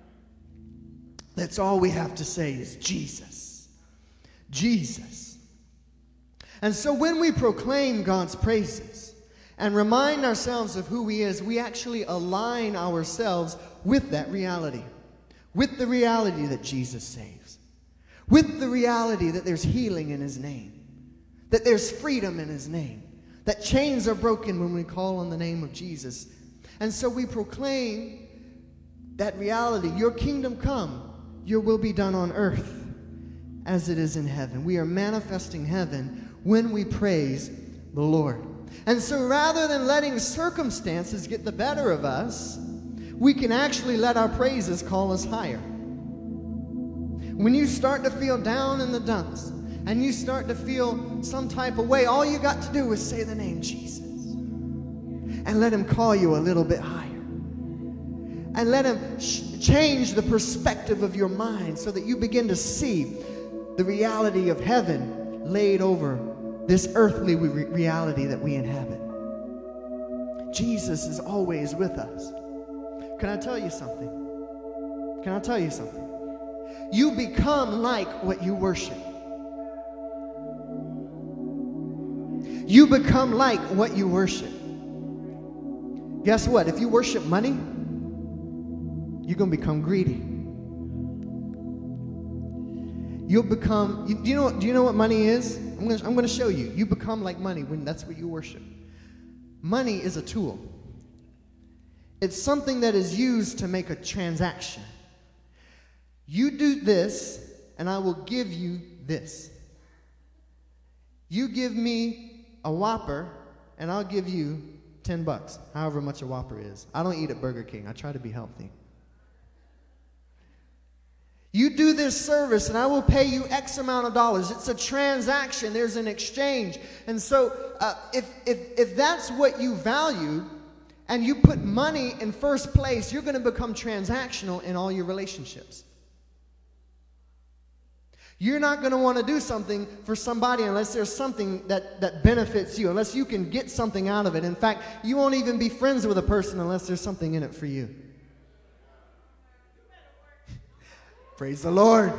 That's all we have to say is Jesus. Jesus. And so when we proclaim God's praises and remind ourselves of who he is, we actually align ourselves with that reality. With the reality that Jesus saves. With the reality that there's healing in his name. That there's freedom in his name. That chains are broken when we call on the name of Jesus. And so we proclaim that reality. Your kingdom come, your will be done on earth as it is in heaven. We are manifesting heaven when we praise the Lord. And so rather than letting circumstances get the better of us, we can actually let our praises call us higher. When you start to feel down in the dumps, and you start to feel some type of way, all you got to do is say the name Jesus. And let him call you a little bit higher. And let him sh- change the perspective of your mind so that you begin to see the reality of heaven laid over this earthly re- reality that we inhabit. Jesus is always with us. Can I tell you something? Can I tell you something? You become like what you worship. You become like what you worship. Guess what? If you worship money, you're going to become greedy. You'll become, you, do, you know, do you know what money is? I'm going to, I'm going to show you. You become like money when that's what you worship. Money is a tool. It's something that is used to make a transaction. You do this, and I will give you this. You give me a Whopper, and I'll give you ten bucks, however much a Whopper is. I don't eat at Burger King. I try to be healthy. You do this service, and I will pay you X amount of dollars. It's a transaction. There's an exchange. And so uh, if, if, if that's what you value, and you put money in first place, you're going to become transactional in all your relationships. You're not going to want to do something for somebody unless there's something that, that benefits you, unless you can get something out of it. In fact, you won't even be friends with a person unless there's something in it for you. Praise the Lord.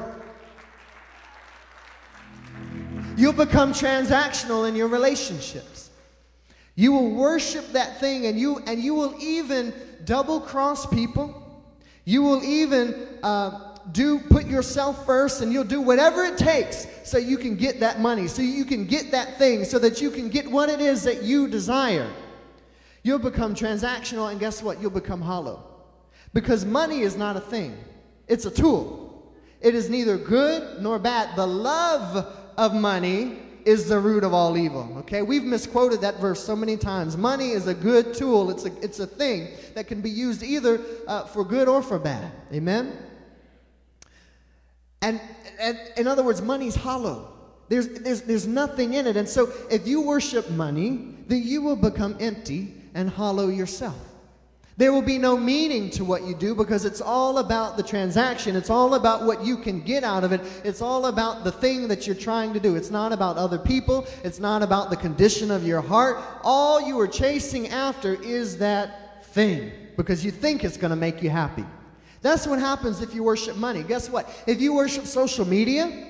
You'll become transactional in your relationships. You will worship that thing, and you and you will even double-cross people. You will even uh, do put yourself first, and you'll do whatever it takes so you can get that money, so you can get that thing, so that you can get what it is that you desire. You'll become transactional, and guess what? You'll become hollow. Because money is not a thing. It's a tool. It is neither good nor bad. The love of money is the root of all evil. Okay, we've misquoted that verse so many times. Money is a good tool. It's a, it's a thing that can be used either uh, for good or for bad. Amen? And, and in other words, money's hollow. There's, there's, there's nothing in it. And so if you worship money, then you will become empty and hollow yourself. There will be no meaning to what you do because it's all about the transaction. It's all about what you can get out of it. It's all about the thing that you're trying to do. It's not about other people. It's not about the condition of your heart. All you are chasing after is that thing because you think it's going to make you happy. That's what happens if you worship money. Guess what? If you worship social media,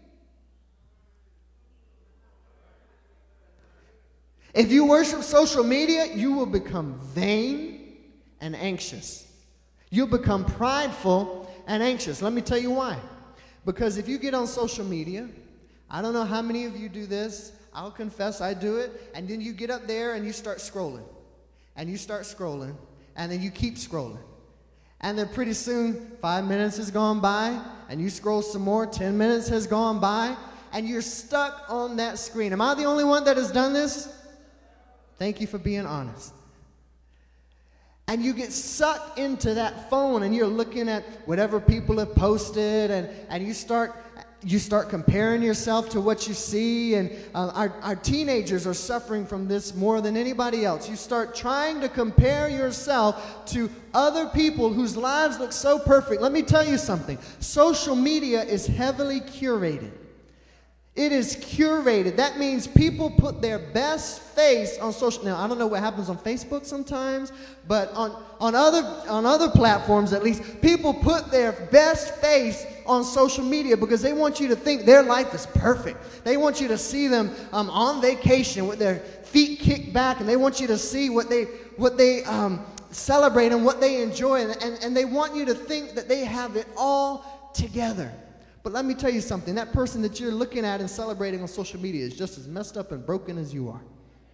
if you worship social media, you will become vain and anxious. You'll become prideful and anxious. Let me tell you why. Because if you get on social media, I don't know how many of you do this. I'll confess I do it. And then you get up there and you start scrolling. And you start scrolling. And then you keep scrolling. And then pretty soon, five minutes has gone by. And you scroll some more. Ten minutes has gone by. And you're stuck on that screen. Am I the only one that has done this? Thank you for being honest. And you get sucked into that phone and you're looking at whatever people have posted and, and you start you start comparing yourself to what you see. And uh, our, our teenagers are suffering from this more than anybody else. You start trying to compare yourself to other people whose lives look so perfect. Let me tell you something. Social media is heavily curated. It is curated. That means people put their best face on social. Now, I don't know what happens on Facebook sometimes, but on, on, other, on other platforms at least, people put their best face on social media because they want you to think their life is perfect. They want you to see them um, on vacation with their feet kicked back, and they want you to see what they, what they um, celebrate and what they enjoy, and, and, and they want you to think that they have it all together. But let me tell you something. That person that you're looking at and celebrating on social media is just as messed up and broken as you are.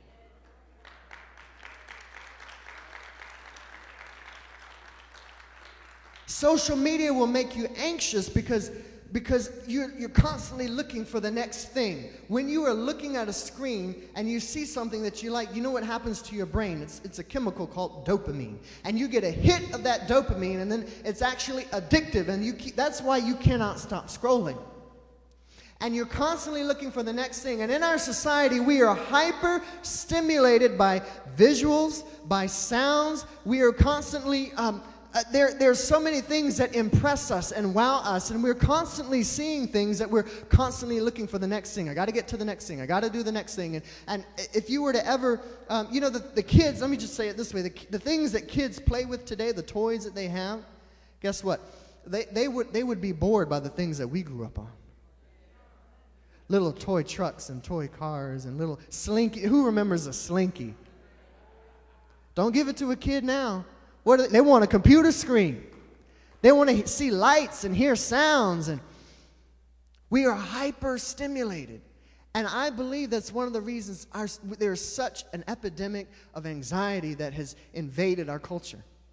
Social media will make you anxious because, because you're, you're constantly looking for the next thing. When you are looking at a screen and you see something that you like, you know what happens to your brain? It's, it's a chemical called dopamine. And you get a hit of that dopamine, and then it's actually addictive. And you keep, that's why you cannot stop scrolling. And you're constantly looking for the next thing. And in our society, we are hyper stimulated by visuals, by sounds. We are constantly... Um, Uh, there, there's so many things that impress us and wow us, and we're constantly seeing things that we're constantly looking for the next thing. I got to get to the next thing. I got to do the next thing. And, and if you were to ever, um, you know, the, the kids, let me just say it this way, the, the things that kids play with today, the toys that they have, guess what? They, they, would, they would be bored by the things that we grew up on. Little toy trucks and toy cars and little slinky. Who remembers a slinky? Don't give it to a kid now. What they, they want a computer screen. They want to see lights and hear sounds. And we are hyper-stimulated. And I believe that's one of the reasons our, there's such an epidemic of anxiety that has invaded our culture.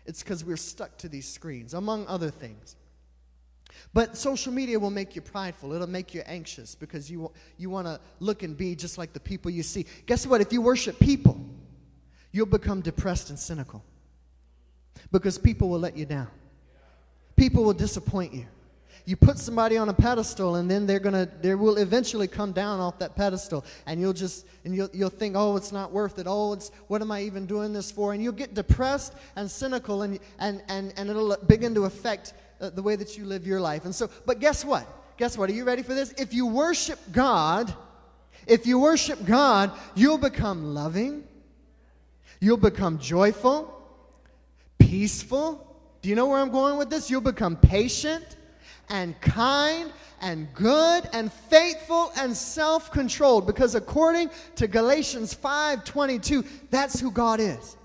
It's because we're stuck to these screens, among other things. But social media will make you prideful. It'll make you anxious because you, you want to look and be just like the people you see. Guess what? If you worship people, you'll become depressed and cynical because people will let you down. People will disappoint you. You put somebody on a pedestal, and then they're gonna, they will eventually come down off that pedestal, and you'll just, and you'll, you'll think, oh, it's not worth it. Oh, it's, what am I even doing this for? And you'll get depressed and cynical, and and and and it'll begin to affect uh, the way that you live your life. And so, but guess what? Guess what? Are you ready for this? If you worship God, if you worship God, you'll become loving. You'll become joyful, peaceful. Do you know where I'm going with this? You'll become patient and kind and good and faithful and self-controlled, because according to Galatians five twenty-two, that's who God is.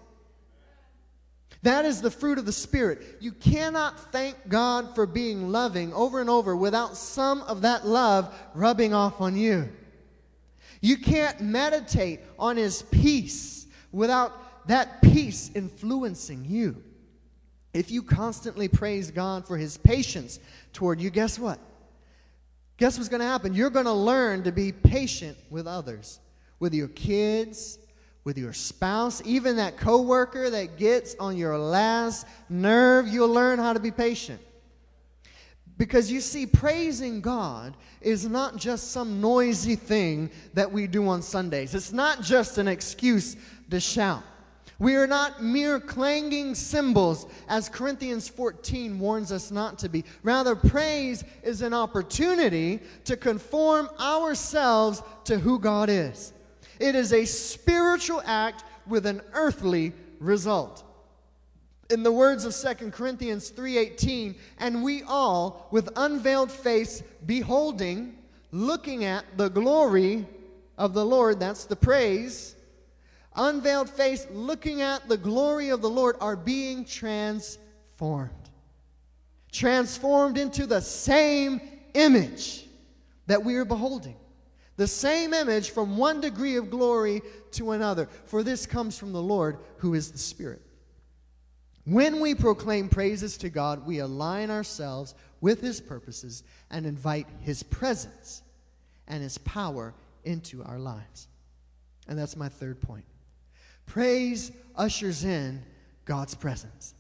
That is the fruit of the Spirit. You cannot thank God for being loving over and over without some of that love rubbing off on you. You can't meditate on His peace without that peace influencing you. If you constantly praise God for His patience toward you, guess what? Guess what's going to happen? You're going to learn to be patient with others, with your kids, with your spouse, even that coworker that gets on your last nerve. You'll learn how to be patient. Because you see, praising God is not just some noisy thing that we do on Sundays. It's not just an excuse to shout. We are not mere clanging cymbals, as Corinthians fourteen warns us not to be. Rather, praise is an opportunity to conform ourselves to who God is. It is a spiritual act with an earthly result. In the words of Second Corinthians three eighteen, and we all, with unveiled face, beholding, looking at the glory of the Lord, that's the praise, unveiled face, looking at the glory of the Lord, are being transformed. Transformed into the same image that we are beholding. The same image from one degree of glory to another. For this comes from the Lord, who is the Spirit. When we proclaim praises to God, we align ourselves with His purposes and invite His presence and His power into our lives. And that's my third point. Praise ushers in God's presence.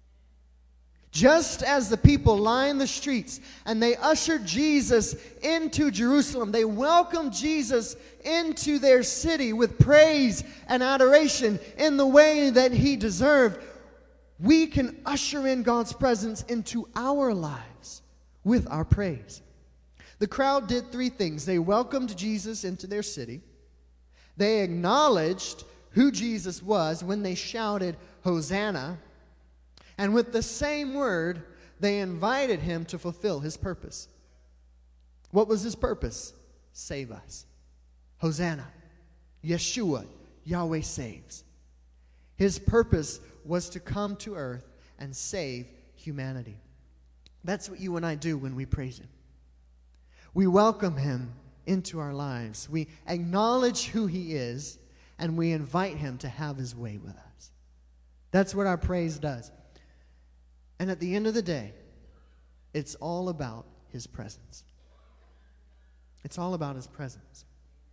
Just as the people lined the streets and they ushered Jesus into Jerusalem, they welcomed Jesus into their city with praise and adoration in the way that He deserved, we can usher in God's presence into our lives with our praise. The crowd did three things. They welcomed Jesus into their city. They acknowledged who Jesus was when they shouted, Hosanna. And with the same word, they invited Him to fulfill His purpose. What was His purpose? Save us. Hosanna. Yeshua. Yahweh saves. His purpose was to come to earth and save humanity. That's what you and I do when we praise Him. We welcome Him into our lives. We acknowledge who He is, and we invite Him to have His way with us. That's what our praise does. And at the end of the day, it's all about His presence. It's all about His presence.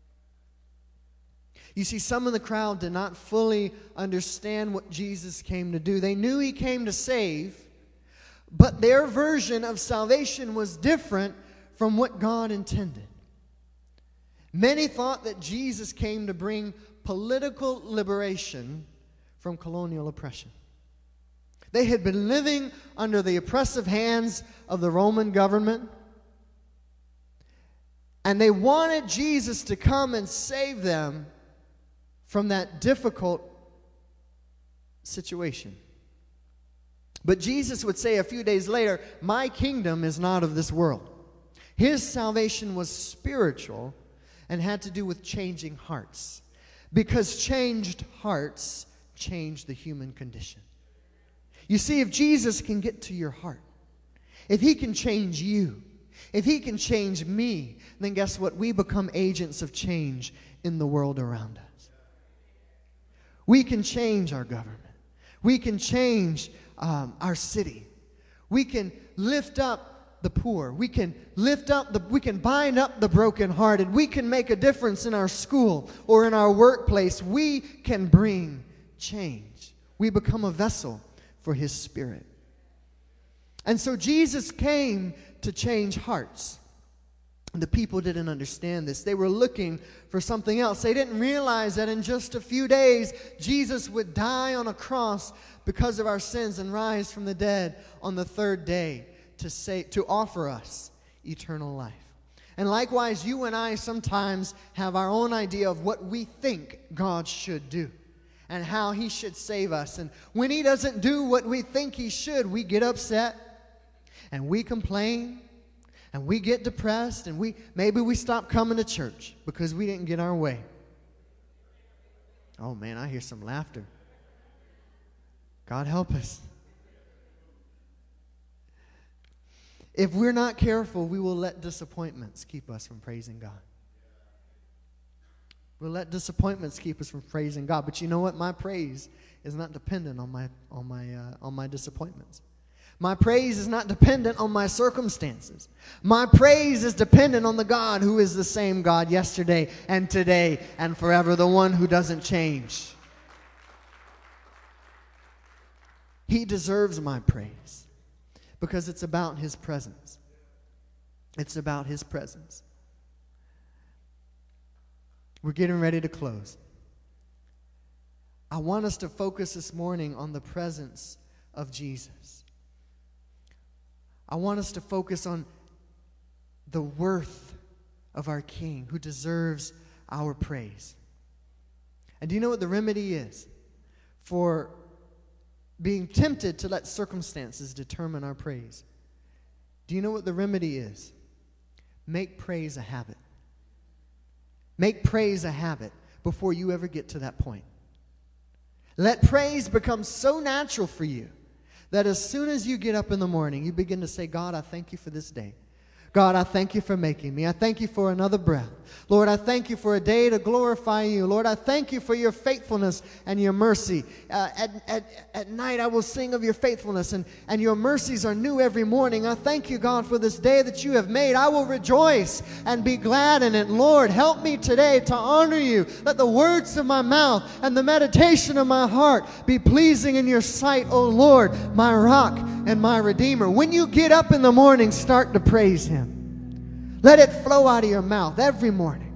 You see, some of the crowd did not fully understand what Jesus came to do. They knew He came to save, but their version of salvation was different from what God intended. Many thought that Jesus came to bring political liberation from colonial oppression. They had been living under the oppressive hands of the Roman government, and they wanted Jesus to come and save them from that difficult situation. But Jesus would say a few days later, my kingdom is not of this world. His salvation was spiritual and had to do with changing hearts. Because changed hearts change the human condition. You see, if Jesus can get to your heart, if He can change you, if He can change me, then guess what? We become agents of change in the world around us. We can change our government. We can change um, our city. We can lift up the poor. We can lift up the, we can bind up the brokenhearted. We can make a difference in our school or in our workplace. We can bring change. We become a vessel for His Spirit. And so Jesus came to change hearts. The people didn't understand this. They were looking for something else. They didn't realize that in just a few days, Jesus would die on a cross because of our sins and rise from the dead on the third day to say, to offer us eternal life. And likewise, you and I sometimes have our own idea of what we think God should do and how He should save us. And when He doesn't do what we think He should, we get upset and we complain. And we get depressed, and we maybe we stop coming to church because we didn't get our way. Oh man, I hear some laughter. God help us. If we're not careful, we will let disappointments keep us from praising God. We'll let disappointments keep us from praising God. But you know what? My praise is not dependent on my on my uh, on my disappointments. My praise is not dependent on my circumstances. My praise is dependent on the God who is the same God yesterday and today and forever, the one who doesn't change. He deserves my praise because it's about His presence. It's about His presence. We're getting ready to close. I want us to focus this morning on the presence of Jesus. I want us to focus on the worth of our King who deserves our praise. And do you know what the remedy is for being tempted to let circumstances determine our praise? Do you know what the remedy is? Make praise a habit. Make praise a habit before you ever get to that point. Let praise become so natural for you that as soon as you get up in the morning, you begin to say, God, I thank you for this day. God, I thank you for making me. I thank you for another breath. Lord, I thank you for a day to glorify you. Lord, I thank you for your faithfulness and your mercy. Uh, at, at, at night, I will sing of your faithfulness, and, and your mercies are new every morning. I thank you, God, for this day that you have made. I will rejoice and be glad in it. Lord, help me today to honor you. Let the words of my mouth and the meditation of my heart be pleasing in your sight, O Lord, my rock and my redeemer. When you get up in the morning, start to praise him. Let it flow out of your mouth every morning.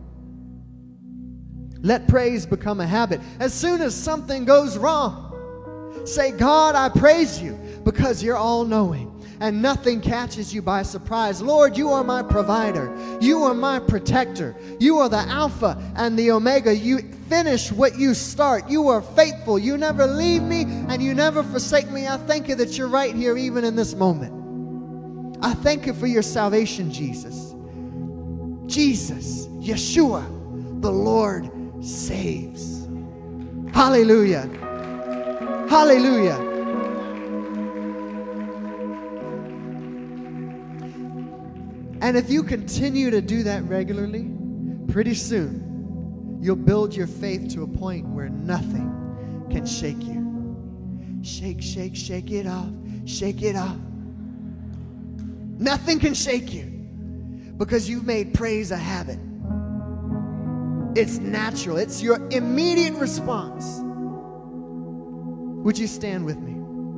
Let praise become a habit. As soon as something goes wrong, say, God, I praise you because you're all-knowing and nothing catches you by surprise. Lord, you are my provider. You are my protector. You are the Alpha and the Omega. You finish what you start. You are faithful. You never leave me and you never forsake me. I thank you that you're right here even in this moment. I thank you for your salvation, Jesus. Jesus, Yeshua, the Lord saves. Hallelujah. Hallelujah. And if you continue to do that regularly, pretty soon you'll build your faith to a point where nothing can shake you. Shake, shake, shake it off. Shake it off. Nothing can shake you. Because you've made praise a habit. It's natural. It's your immediate response. Would you stand with me?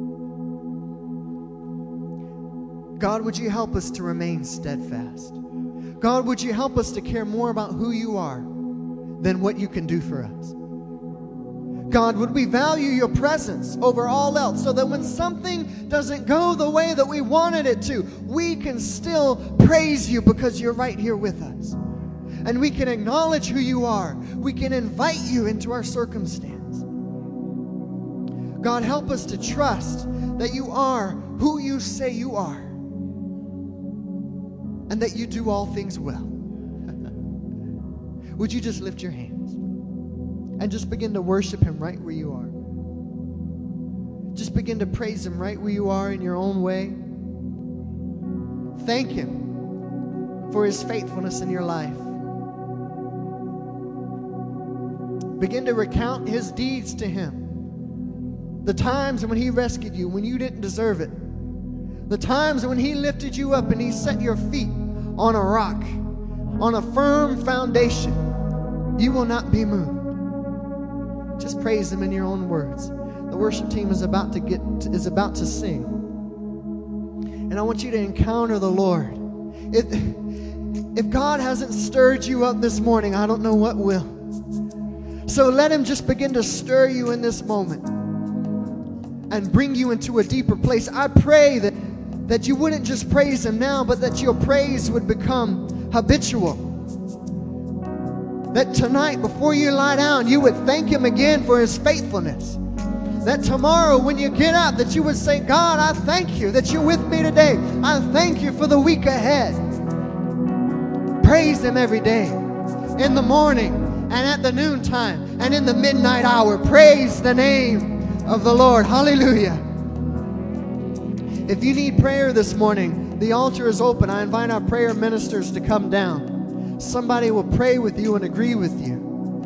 God, would you help us to remain steadfast? God, would you help us to care more about who you are than what you can do for us? God, would we value your presence over all else so that when something doesn't go the way that we wanted it to, we can still praise you because you're right here with us. And we can acknowledge who you are. We can invite you into our circumstance. God, help us to trust that you are who you say you are and that you do all things well. Would you just lift your hands? And just begin to worship him right where you are. Just begin to praise him right where you are in your own way. Thank him for his faithfulness in your life. Begin to recount his deeds to him. The times when He rescued you when you didn't deserve it. The times when He lifted you up and He set your feet on a rock, on a firm foundation. You will not be moved. Just praise Him in your own words. The worship team is about to get is about to sing. And I want you to encounter the Lord. If, if God hasn't stirred you up this morning, I don't know what will. So let Him just begin to stir you in this moment and bring you into a deeper place. I pray that, that you wouldn't just praise Him now, but that your praise would become habitual. That tonight, before you lie down, you would thank Him again for His faithfulness. That tomorrow when you get up, that you would say, God, I thank you that you're with me today. I thank you for the week ahead. Praise Him every day. In the morning and at the noontime and in the midnight hour. Praise the name of the Lord. Hallelujah. If you need prayer this morning, the altar is open. I invite our prayer ministers to come down. Somebody will pray with you and agree with you.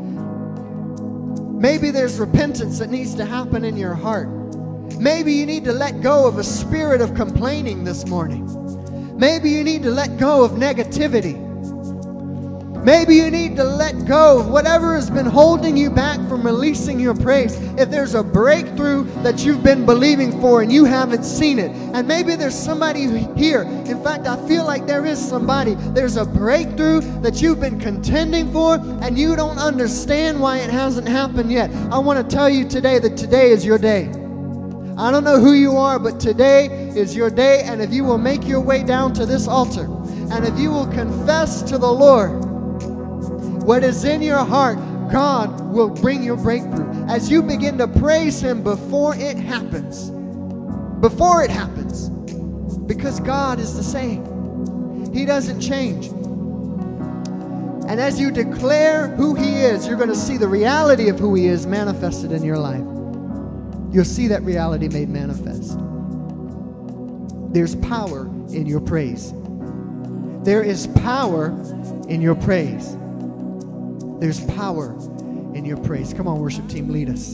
Maybe there's repentance that needs to happen in your heart. Maybe you need to let go of a spirit of complaining this morning. Maybe you need to let go of negativity. Maybe you need to let go of whatever has been holding you back from releasing your praise. If there's a breakthrough that you've been believing for and you haven't seen it, and maybe there's somebody here, in fact, I feel like there is somebody, there's a breakthrough that you've been contending for and you don't understand why it hasn't happened yet. I want to tell you today that today is your day. I don't know who you are, but today is your day, and if you will make your way down to this altar, and if you will confess to the Lord what is in your heart, God will bring your breakthrough. As you begin to praise Him before it happens. Before it happens. Because God is the same. He doesn't change. And as you declare who He is, you're going to see the reality of who He is manifested in your life. You'll see that reality made manifest. There's power in your praise. There is power in your praise. There's power in your praise. Come on, worship team, lead us.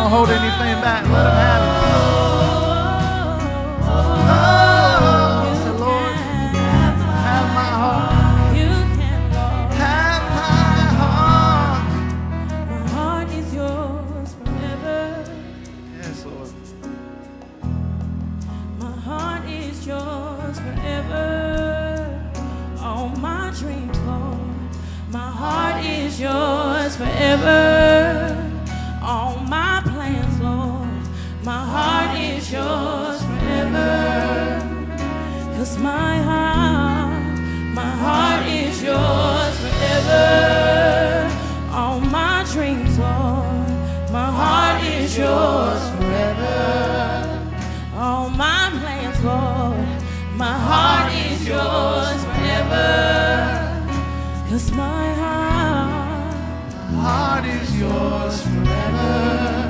Don't hold anything back. Let him have it. Say, Lord, have my heart. You can, Lord. Have my heart. My heart is yours forever. Yes, Lord. My heart is yours forever. All my dreams, Lord. My heart is yours forever. All my plans, Lord. My heart is yours forever. Cause my heart, my heart is yours forever. All my dreams, Lord. My heart is yours forever. All my plans, Lord. My heart is yours forever. Cause my heart, My heart is yours forever.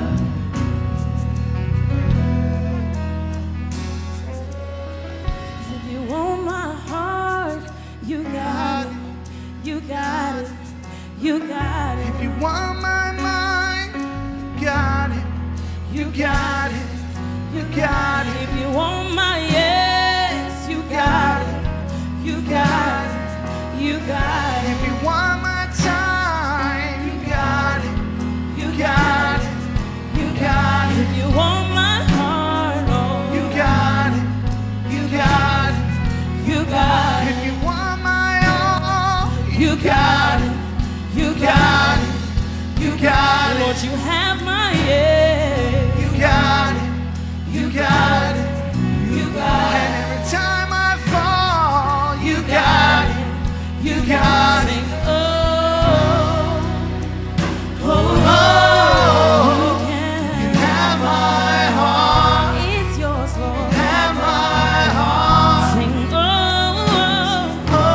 if you want my heart, you got it, you got it, you got it. If you want my mind, you got it. You got it. You got it. If you want my yes, you got it, you got it, you got it. If you want my time, you got it. You got it. You got it. If you want my heart, oh, You got it. You got it. you got it, If you want my all, you got it, you got it. you got it. Lord, you have my yes, You got it. You got it. you got And it. every time I fall, you got it. You got it. Sing, oh, oh, Oh, you can. have my heart. It's yours, Lord. Have my heart. Sing, oh, Oh,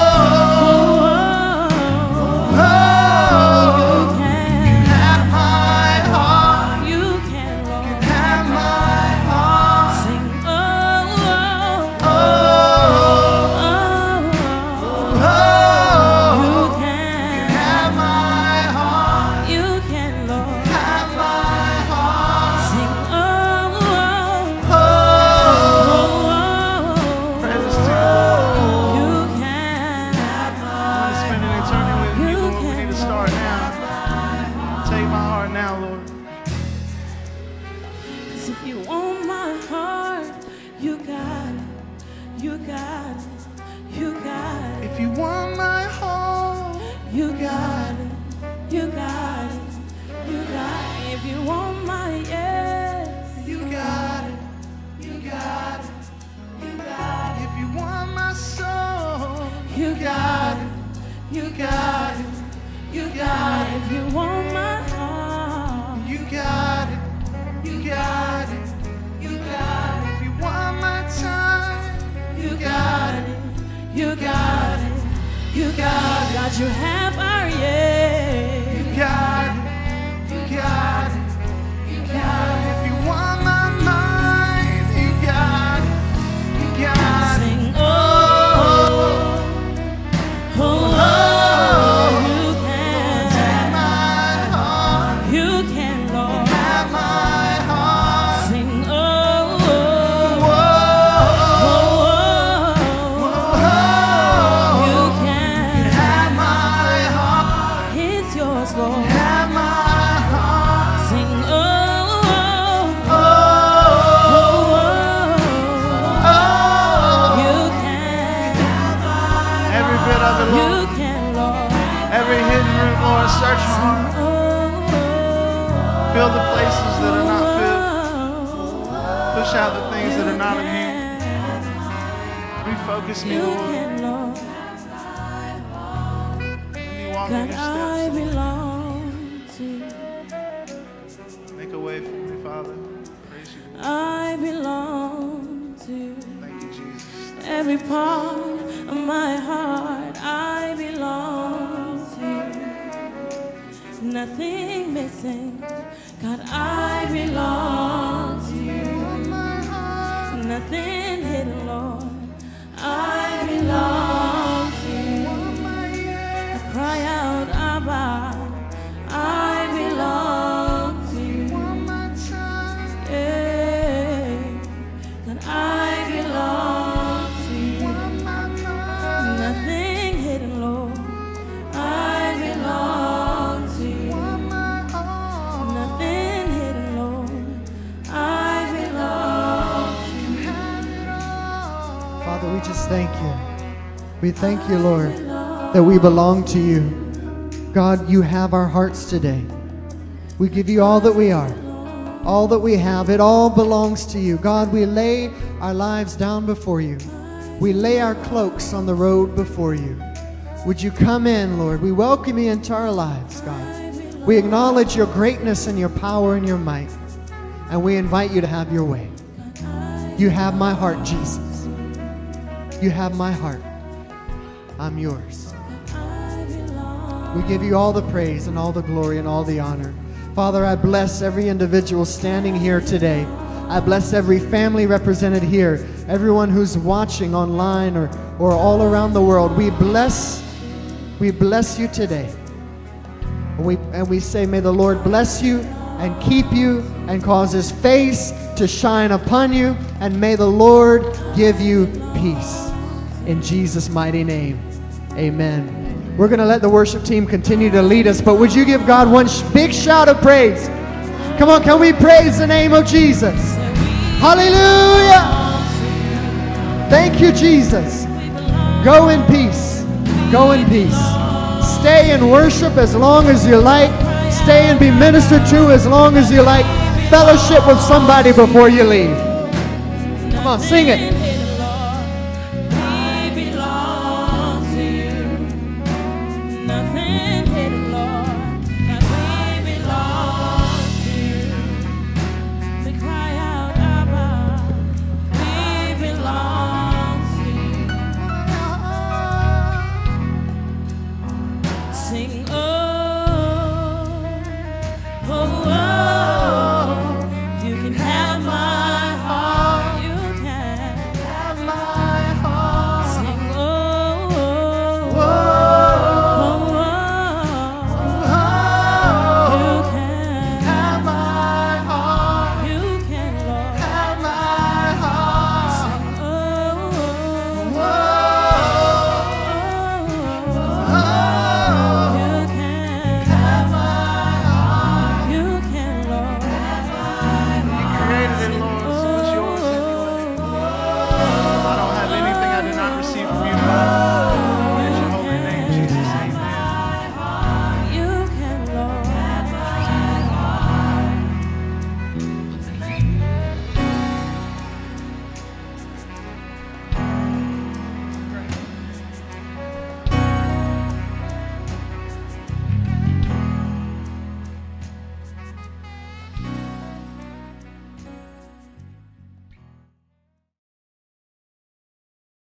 oh, oh, oh, you can. have my heart. You can, Lord. Have my heart. Sing, oh, oh, Oh, oh, oh, you can. have my heart. You can, Lord. Have my heart. Sing, oh, oh, Oh, oh, praise to you, Lord. you can. I want to spend an eternity with you, Lord. We need to start now. Take my heart now, Lord. 'Cause if you want my heart, you got it, you got it, you got it, If you want my heart, you got it, you got it, you got it. If you want my yes, you got it. You got it. You got it. If you want my soul, you got it, you got it. You got it. if you want my heart, You got it. You got it. You got it. If you want my time, you got it, you got it, you got it. God, you have our yes. you got it. You got it. You got it. If you want my mind, you got it. You got it. Sing, oh, oh, oh, you Take can, my heart. you can, Lord. Have my heart. Sing, oh, oh, Whoa. oh, Oh. you can. Have my heart. It's yours, Lord. Have my heart. Sing, oh, Oh. oh, Oh. oh, you can, Every bit of it, you Lord. can, Lord. Every hidden room, Lord. Search my heart. Oh, Fill the places that are not filled. oh, Push out the things that are not of you. Refocus me, you Lord. can, Lord. Let me walk in God, your I steps. belong to you. Make a way for me, Father. Praise you, Lord. I belong to you. Thank you, Jesus. Every part of my heart, I belong to you. Nothing missing. God, I belong to you. Nothing hidden, Lord. I belong to you. I cry out, Abba. I belong to you. Jesus, thank you. We thank you, Lord, that we belong to you. God, you have our hearts today. We give you all that we are, all that we have. It all belongs to you. God, we lay our lives down before you. We lay our cloaks on the road before you. Would you come in, Lord? We welcome you into our lives, God. We acknowledge your greatness and your power and your might. And we invite you to have your way. You have my heart, Jesus. You have my heart. I'm yours. We give you all the praise and all the glory and all the honor. Father, I bless every individual standing here today. I bless every family represented here, everyone who's watching online or, or all around the world. We bless, we bless you today. And we, and we say, may the Lord bless you and keep you and cause his face to shine upon you, and may the Lord give you peace. In Jesus' mighty name, amen. We're going to let the worship team continue to lead us, but would you give God one sh- big shout of praise? Come on, can we praise the name of Jesus? Hallelujah! Thank you, Jesus. Go in peace. Go in peace. Stay and worship as long as you like. Stay and be ministered to as long as you like. Fellowship with somebody before you leave. Come on, sing it.